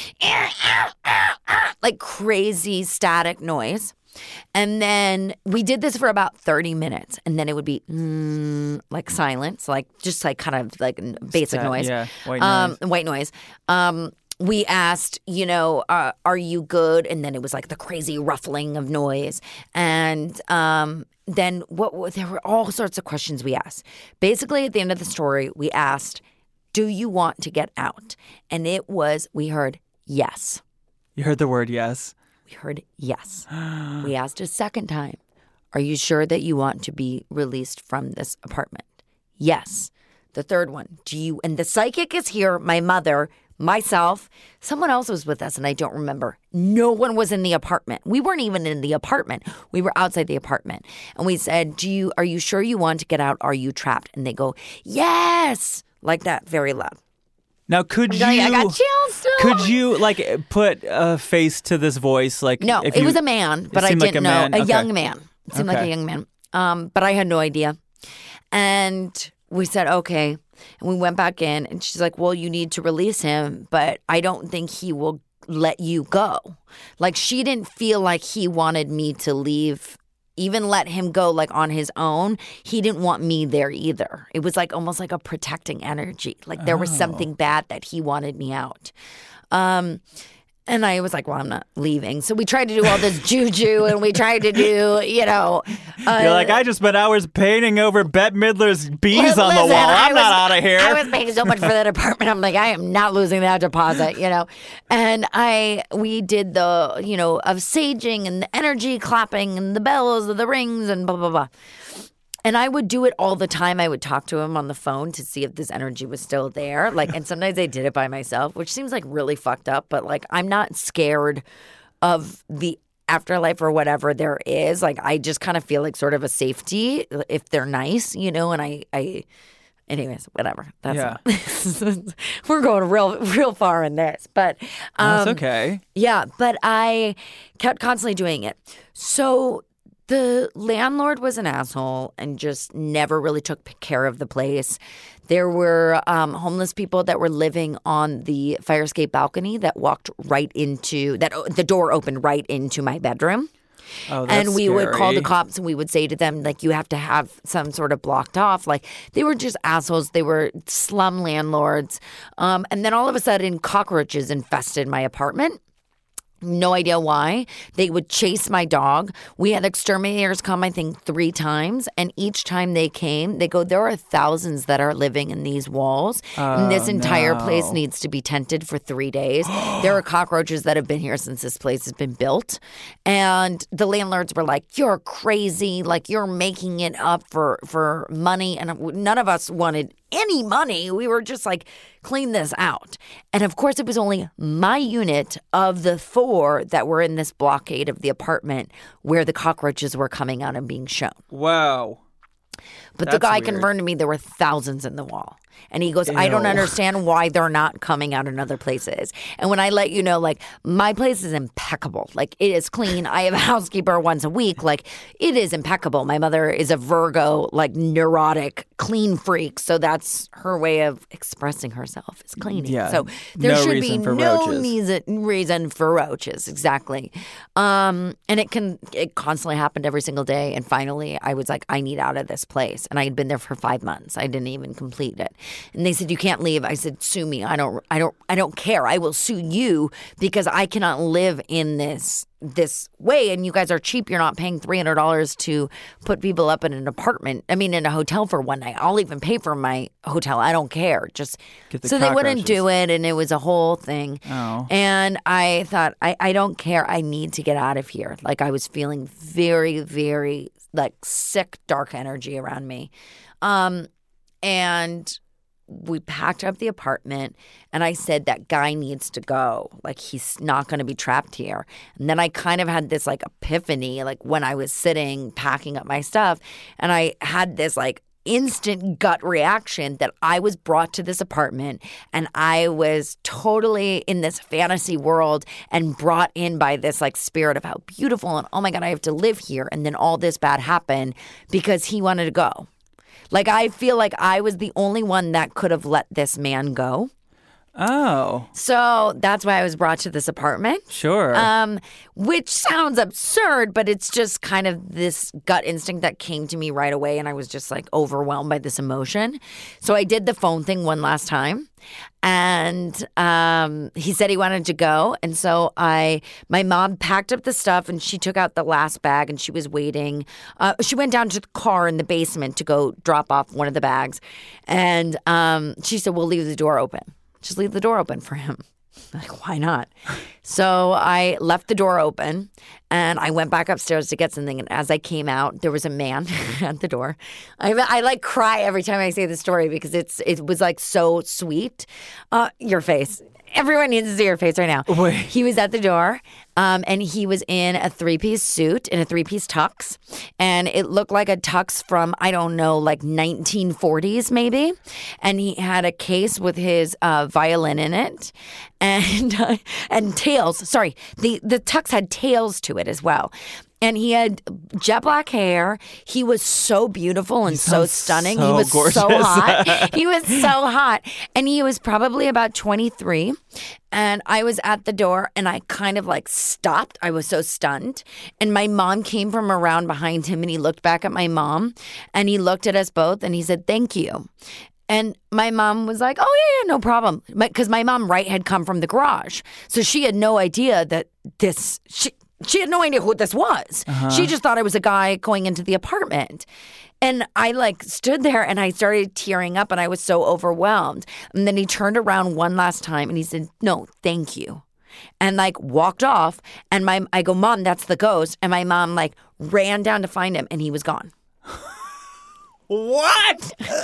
like crazy static noise. And then we did this for about thirty minutes. And then it would be mm, like silence, like just like kind of like basic Stat, noise. Yeah, white um, noise. White noise. Um, we asked, you know, uh, are you good? And then it was like the crazy ruffling of noise. And um, then what? There were all sorts of questions we asked. Basically, at the end of the story, we asked, do you want to get out? And it was, we heard yes. You heard the word yes? We heard yes. We asked a second time, are you sure that you want to be released from this apartment? Yes. The third one, do you, and the psychic is here, my mother, myself, someone else was with us and I don't remember. No one was in the apartment. We weren't even in the apartment. We were outside the apartment. And we said, "Do you are you sure you want to get out? Are you trapped?" And they go, "Yes!" Like that, very loud. Now, could you? I got chills still. Could you like put a face to this voice? Like, no, if it you, was a man, but I seemed didn't like a know man? a Okay. young man. It seemed Okay. like a young man. Um, but I had no idea. And we said, okay. And we went back in and she's like, well, you need to release him, but I don't think he will let you go. Like she didn't feel like he wanted me to leave, even let him go like on his own. He didn't want me there either. It was like almost like a protecting energy. Like there was Oh. something bad that he wanted me out. Um, And I was like, well, I'm not leaving. So we tried to do all this juju and we tried to do, you know. Uh, You're like, I just spent hours painting over Bette Midler's bees Listen, on the wall. I I'm was- not out of here. I was paying so much for that apartment. I'm like, I am not losing that deposit, you know. And I, we did the, you know, of saging and the energy clapping and the bells and the rings and blah, blah, blah. And I would do it all the time. I would talk to him on the phone to see if this energy was still there. Like, and sometimes I did it by myself, which seems like really fucked up. But like, I'm not scared of the afterlife or whatever there is. Like, I just kind of feel like sort of a safety if they're nice, you know. And I, I, anyways, whatever. That's Yeah. we're going real, real far in this, but um, That's okay. yeah, but I kept constantly doing it. So The landlord was an asshole and just never really took care of the place. There were um, homeless people that were living on the fire escape balcony that walked right into that. The door opened right into my bedroom. Oh, that's and we scary. would call the cops and we would say to them, like, you have to have some sort of blocked off. Like, they were just assholes. They were slum landlords. Um, and then all of a sudden, cockroaches infested my apartment. No idea why. They would chase my dog. We had exterminators come, I think, three times. And each time they came, they go, there are thousands that are living in these walls. Oh, and this entire no. place needs to be tented for three days. There are cockroaches that have been here since this place has been built. And the landlords were like, you're crazy. Like, you're making it up for, for money. And none of us wanted any money. We were just like, clean this out. And of course, it was only my unit of the four that were in this blockade of the apartment where the cockroaches were coming out and being shown. Wow. But That's the guy weird. confirmed to me there were thousands in the wall. And he goes, I don't Ew. understand why they're not coming out in other places. And when I let you know, like, my place is impeccable. Like, it is clean. I have a housekeeper once a week. Like, it is impeccable. My mother is a Virgo, like, neurotic, clean freak. So that's her way of expressing herself is cleaning. Yeah. So there No should reason be for no roaches. reason, reason for roaches. Exactly. Um, and it can, it constantly happened every single day. And finally, I was like, I need out of this place. And I had been there for five months. I didn't even complete it. And they said, you can't leave. I said, sue me. I don't, I don't, I don't care. I will sue you because I cannot live in this, this way. And you guys are cheap. You're not paying three hundred dollars to put people up in an apartment. I mean, in a hotel for one night. I'll even pay for my hotel. I don't care. Just Get the so they wouldn't cockroaches. do it. And it was a whole thing. Oh. And I thought, I, I don't care. I need to get out of here. Like, I was feeling very, very like sick, dark energy around me. Um, and we packed up the apartment and I said, that guy needs to go. Like, he's not going to be trapped here. And then I kind of had this like epiphany, like when I was sitting packing up my stuff, and I had this like instant gut reaction that I was brought to this apartment and I was totally in this fantasy world and brought in by this like spirit of how beautiful and oh my God, I have to live here. And then all this bad happened because he wanted to go. Like, I feel like I was the only one that could have let this man go. Oh. So that's why I was brought to this apartment. Sure. Um, which sounds absurd, but it's just kind of this gut instinct that came to me right away. And I was just like overwhelmed by this emotion. So I did the phone thing one last time. And um, he said he wanted to go. And so I, my mom packed up the stuff and she took out the last bag and she was waiting. Uh, she went down to the car in the basement to go drop off one of the bags. And um, she said, we'll leave the door open. Just leave the door open for him. Like, why not? So I left the door open and I went back upstairs to get something. And as I came out, there was a man at the door. I, I like cry every time I say the story because it's it was like so sweet. Uh, your face. Everyone needs to see your face right now. Wait. He was at the door, um, and he was in a three-piece suit, in a three-piece tux, and it looked like a tux from, I don't know, like nineteen forties maybe, and he had a case with his uh, violin in it, and uh, and tails. Sorry, the, the tux had tails to it as well. And he had jet black hair. He was so beautiful and so sounds stunning. so he was gorgeous. so hot. He was so hot. And he was probably about twenty-three. And I was at the door and I kind of like stopped. I was so stunned. And my mom came from around behind him and he looked back at my mom and he looked at us both and he said, thank you. And my mom was like, oh, yeah, yeah, no problem. Because my mom, right, had come from the garage. So she had no idea that this... She, She had no idea who this was. Uh-huh. She just thought I was a guy going into the apartment. And I like stood there and I started tearing up and I was so overwhelmed. And then he turned around one last time and he said, no, thank you. And like walked off. And my I go, Mom, that's the ghost. And my mom like ran down to find him and he was gone. What?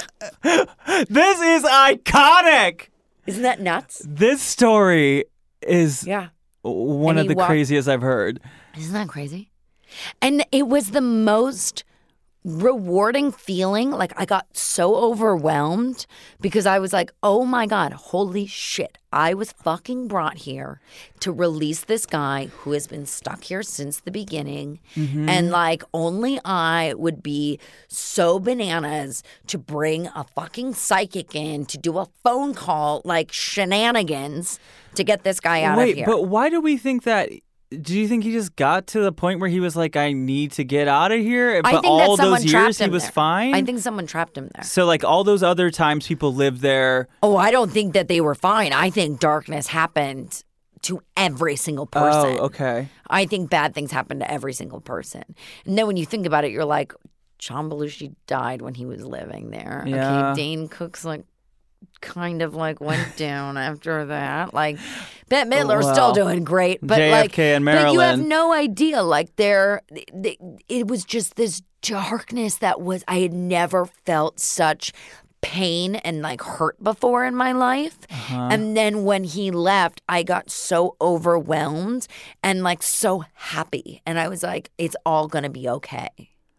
This is iconic. Isn't that nuts? This story is Yeah. one And of he the walked- craziest I've heard. Isn't that crazy? And it was the most rewarding feeling. Like I got so overwhelmed because I was like, oh my God, holy shit. I was fucking brought here to release this guy who has been stuck here since the beginning. Mm-hmm. And like only I would be so bananas to bring a fucking psychic in to do a phone call, like shenanigans to get this guy out Wait, of here. But why do we think that? Do you think he just got to the point where he was like, I need to get out of here? But I think all that someone those trapped years he him was there. fine? I think someone trapped him there. So like all those other times people lived there. Oh, I don't think that they were fine. I think darkness happened to every single person. Oh, okay. I think bad things happen to every single person. And then when you think about it, you're like, John Belushi died when he was living there. Yeah. Okay, Dane Cook's like kind of like went down after that. Like Bette Midler's Well, still doing great, but J F K like, and but you have Marilyn. no idea. Like there, they, it was just this darkness that was. I had never felt such pain and like hurt before in my life. Uh-huh. And then when he left, I got so overwhelmed and like so happy, and I was like, it's all gonna be okay.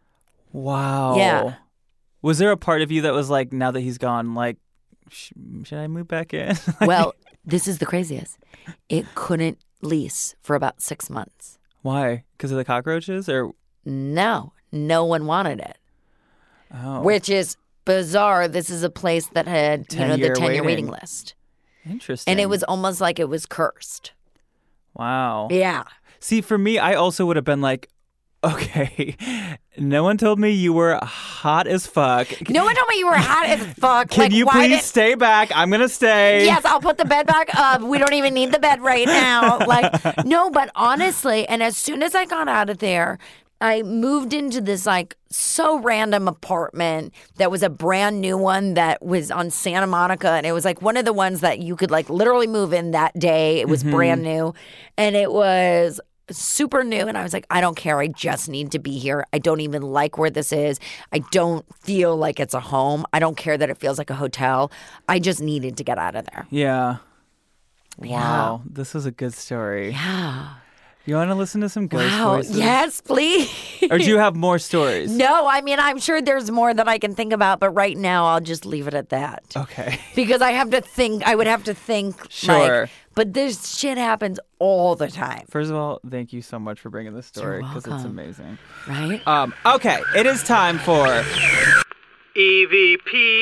Wow. Yeah. Was there a part of you that was like, now that he's gone, like, sh- should I move back in? Well, this is the craziest. It couldn't lease for about six months. Why? Because of the cockroaches, or No, no one wanted it, oh, which is bizarre. This is a place that had, you know, the ten-year ten-year waiting. waiting list. interesting. And it was almost like it was cursed. wow. Yeah. See, for me, I also would have been like, okay, no one told me you were hot as fuck. No one told me you were hot as fuck. Can like, you why please did- stay back? I'm gonna stay. Yes, I'll put the bed back up. We don't even need the bed right now. Like, no, but honestly, and as soon as I got out of there, I moved into this like so random apartment that was a brand new one that was on Santa Monica. And it was like one of the ones that you could like literally move in that day. It was Mm-hmm. brand new. And it was super new. And I was like, I don't care. I just need to be here. I don't even like where this is. I don't feel like it's a home. I don't care that it feels like a hotel. I just needed to get out of there. Yeah. Yeah. Wow. This was a good story. Yeah. You want to listen to some ghost Wow. voices? Yes, please. Or do you have more stories? No, I mean, I'm sure there's more that I can think about, but right now I'll just leave it at that. Okay. Because I have to think, I would have to think. Sure. Like, but this shit happens all the time, First of all, thank you so much for bringing this story You're because it's welcome. amazing. right? Um, okay, it is time for E V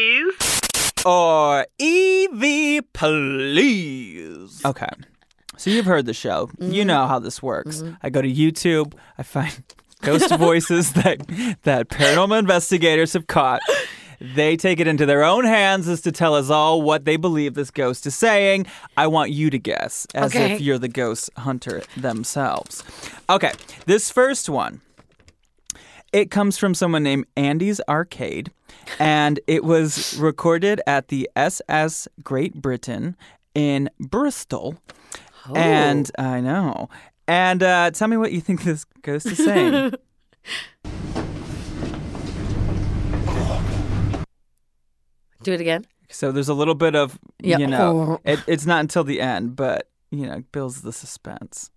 Ps or E V Please. Okay. So you've heard the show. Mm-hmm. You know how this works. I go to YouTube. I find ghost voices that that paranormal investigators have caught. They take it into their own hands as to tell us all what they believe this ghost is saying. I want you to guess as Okay. if you're the ghost hunter themselves. Okay, this first one. It comes from someone named Andy's Arcade, and it was recorded at the S S Great Britain in Bristol. Oh. And I know. And uh, tell me what you think this ghost is saying. Do it again. So there's a little bit of, Yeah. you know, it, it's not until the end, but, you know, builds the suspense.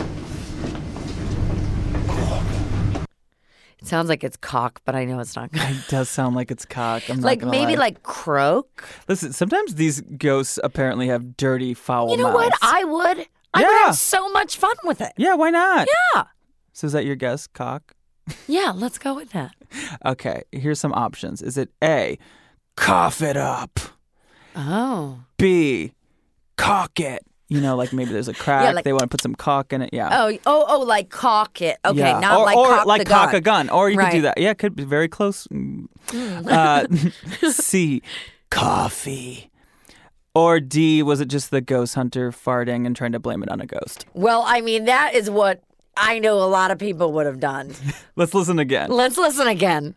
It sounds like it's cock, but I know it's not. It does sound like it's cock. I'm not Like gonna maybe lie. like croak. Listen, sometimes these ghosts apparently have dirty, foul You know mouths. what? I would. I would Yeah. have so much fun with it. Yeah, why not? Yeah. So is that your guess, cock? Yeah, let's go with that. Okay, here's some options. Is it A, cough it up? Oh. B, cock it. You know, like maybe there's a crack. like- they want to put some cock in it. Yeah. Oh, oh, oh, like cock it. Okay, Yeah. not or, like or cock like the cock gun. a gun. Or you could do Right. that. Yeah, it could be very close. Mm. Uh, C, coffee. Or D, was it just the ghost hunter farting and trying to blame it on a ghost? Well, I mean, that is what I know a lot of people would have done. Let's listen again. Let's listen again.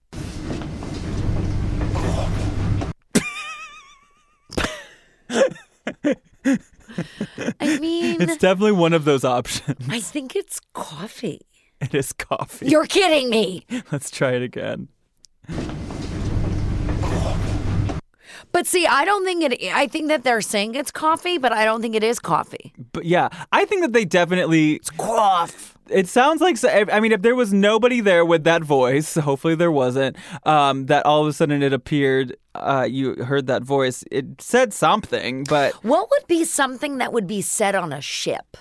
I mean, It's definitely one of those options. I think it's coffee. It is coffee. You're kidding me. Let's try it again. But see, I don't think it, I think that they're saying it's coffee, but I don't think it is coffee. But yeah, I think that they definitely Cough. It sounds like, I mean, if there was nobody there with that voice, hopefully there wasn't, um, that all of a sudden it appeared, uh, you heard that voice, it said something, but... What would be something that would be said on a ship?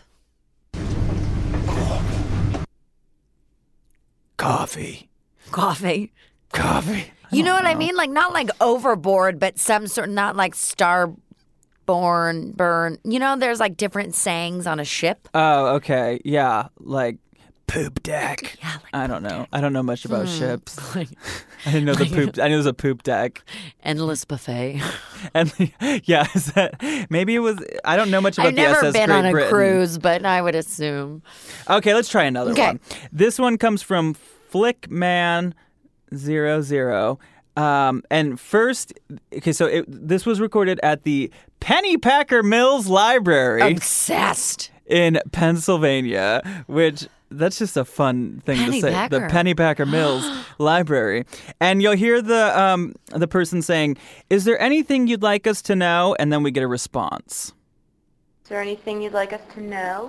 Coffee. Coffee. Coffee. You know what know. I mean? Like, not like overboard, but some sort, not like starborn, burn. You know, there's like different sayings on a ship. Oh, okay. Yeah. Like poop deck. Yeah, like I don't know. Deck. I don't know much about hmm. ships. Like, I didn't know like, the poop. I knew there was a poop deck. Endless buffet. And yeah, is that, maybe it was, I don't know much about I've the never S S been Great on a Britain. cruise, but I would assume. Okay, let's try another Okay. one. This one comes from Flickman zero zero. Um, and first, okay, so it, this was recorded at the Pennypacker Mills Library Obsessed. in Pennsylvania, which that's just a fun thing to say. The Pennypacker. Pennypacker Mills Library. And you'll hear the um, the person saying, "Is there anything you'd like us to know?" And then we get a response. Is there anything you'd like us to know?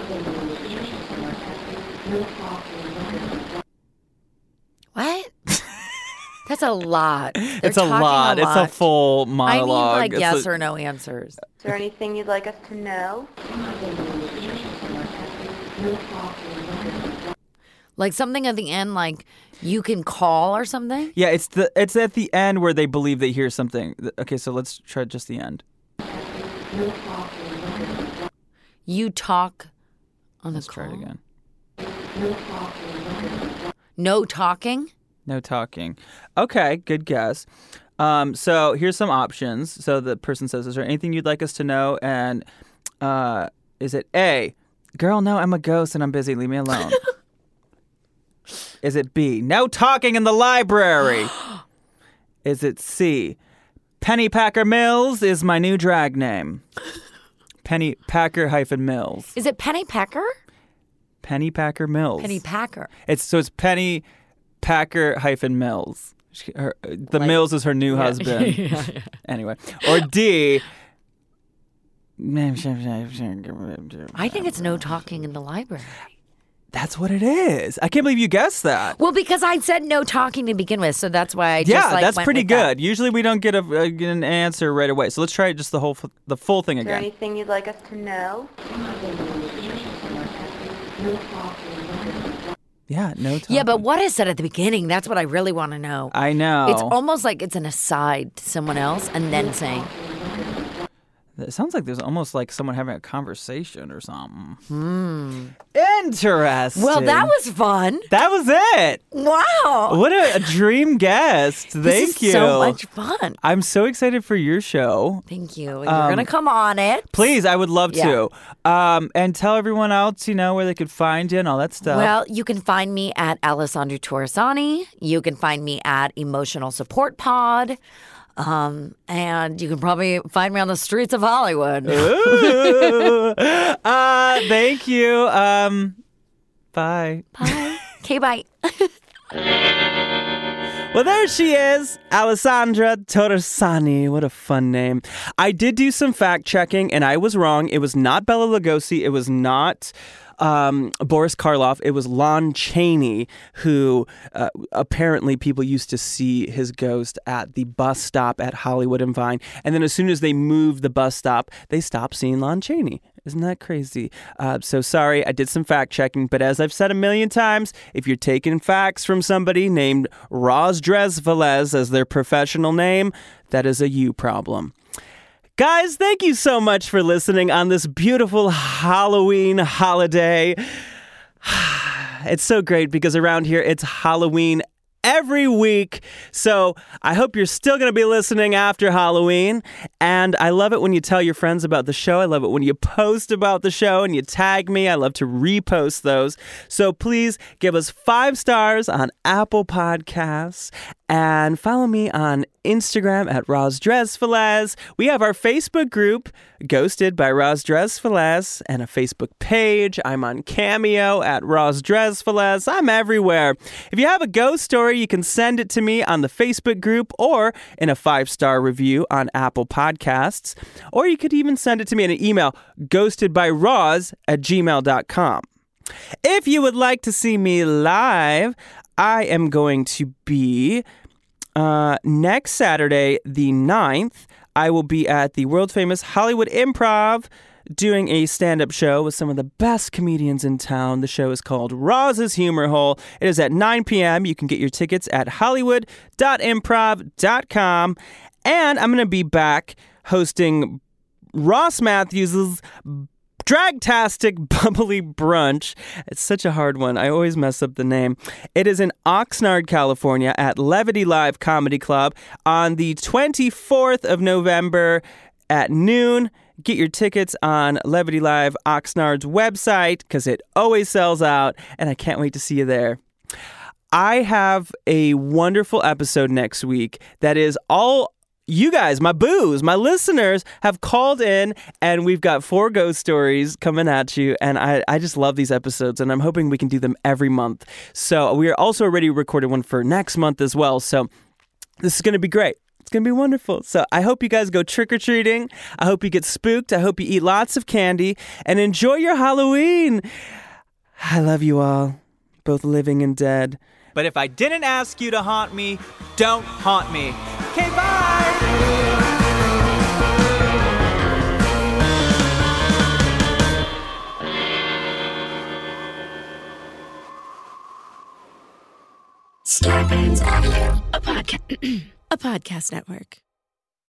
What? That's a lot. They're It's a talking lot. A lot. It's a full monologue. I need like It's yes a- or no answers. Is there anything you'd like us to know? Like something at the end, like you can call or something. Yeah, it's the it's at the end where they believe they hear something. Okay, so let's try just the end. You talk on the Let's try it call. again. No talking. No talking. Okay, good guess. Um, so here's some options. So the person says, "Is there anything you'd like us to know?" And uh, is it A, "Girl, no, I'm a ghost and I'm busy. Leave me alone." Is it B, "No talking in the library"? Is it C, "Pennypacker Mills is my new drag name"? Pennypacker hyphen Mills. Is it Pennypacker? Pennypacker Mills. Pennypacker. It's so it's Penny Packer hyphen Mills. She, her, the Like- Mills is her new Yeah. husband. Yeah, yeah. Anyway, or D. I think it's no talking in the library. That's what it is. I can't believe you guessed that. Well, because I said no talking to begin with, so that's why I just Yeah, like that's went pretty with good. that. Usually we don't get a, a get an answer right away. So let's try just the whole f- the full thing Is there again. anything you'd like us to know? Yeah, no talking. Yeah, but what is said at the beginning? That's what I really want to know. I know. It's almost like it's an aside to someone else and then saying, It sounds like there's almost like someone having a conversation or something. hmm. Interesting. Well, that was fun. That was it. Wow. What a, a dream guest. Thank this is you. so much fun. I'm so excited for your show. Thank you. You're Um, going to come on it. Please, I would love Yeah. to. Um, and tell everyone else, you know, where they could find you and all that stuff. Well, you can find me at Alessandra Torresani. You can find me at Emotional Support Pod. Um, and you can probably find me on the streets of Hollywood. Ooh. uh, thank you. Um, bye. Bye. Okay, bye. Well, there she is, Alessandra Torresani. What a fun name. I did do some fact checking, and I was wrong. It was not Bela Lugosi. It was not um, Boris Karloff. It was Lon Chaney, who uh, apparently people used to see his ghost at the bus stop at Hollywood and Vine. And then as soon as they moved the bus stop, they stopped seeing Lon Chaney. Isn't that crazy? Uh, so sorry, I did some fact checking, but as I've said a million times, if you're taking facts from somebody named Roz Velez as their professional name, that is a you problem. Guys, thank you so much for listening on this beautiful Halloween holiday. It's so great because around here it's Halloween every week. So I hope you're still going to be listening after Halloween. And I love it when you tell your friends about the show. I love it when you post about the show and you tag me. I love to repost those. So please give us five stars on Apple Podcasts and follow me on Instagram at Roz Dresfelez. We have our Facebook group, Ghosted by Roz Dresfelez, and a Facebook page. I'm on Cameo at Roz Dresfelez. I'm everywhere. If you have a ghost story, you can send it to me on the Facebook group or in a five-star review on Apple Podcasts. Or you could even send it to me in an email, ghostedbyroz at gmail dot com. If you would like to see me live, I am going to be uh, next Saturday, the ninth. I will be at the world-famous Hollywood Improv doing a stand-up show with some of the best comedians in town. The show is called Roz's Humor Hole. It is at nine p.m. You can get your tickets at hollywood dot improv dot com. And I'm going to be back hosting Ross Matthews' Dragtastic Bubbly Brunch. It's such a hard one. I always mess up the name. It is in Oxnard, California at Levity Live Comedy Club on the twenty-fourth of November at noon. Get your tickets on Levity Live Oxnard's website because it always sells out, and I can't wait to see you there. I have a wonderful episode next week that is all you guys, my boos, my listeners have called in, and we've got four ghost stories coming at you, and I, I just love these episodes, and I'm hoping we can do them every month. So we are also already recording one for next month as well, so this is going to be great. It's going to be wonderful. So I hope you guys go trick-or-treating. I hope you get spooked. I hope you eat lots of candy and enjoy your Halloween. I love you all, both living and dead. But if I didn't ask you to haunt me, don't haunt me. Okay, bye! Starburns Audio, a podcast, a podcast network.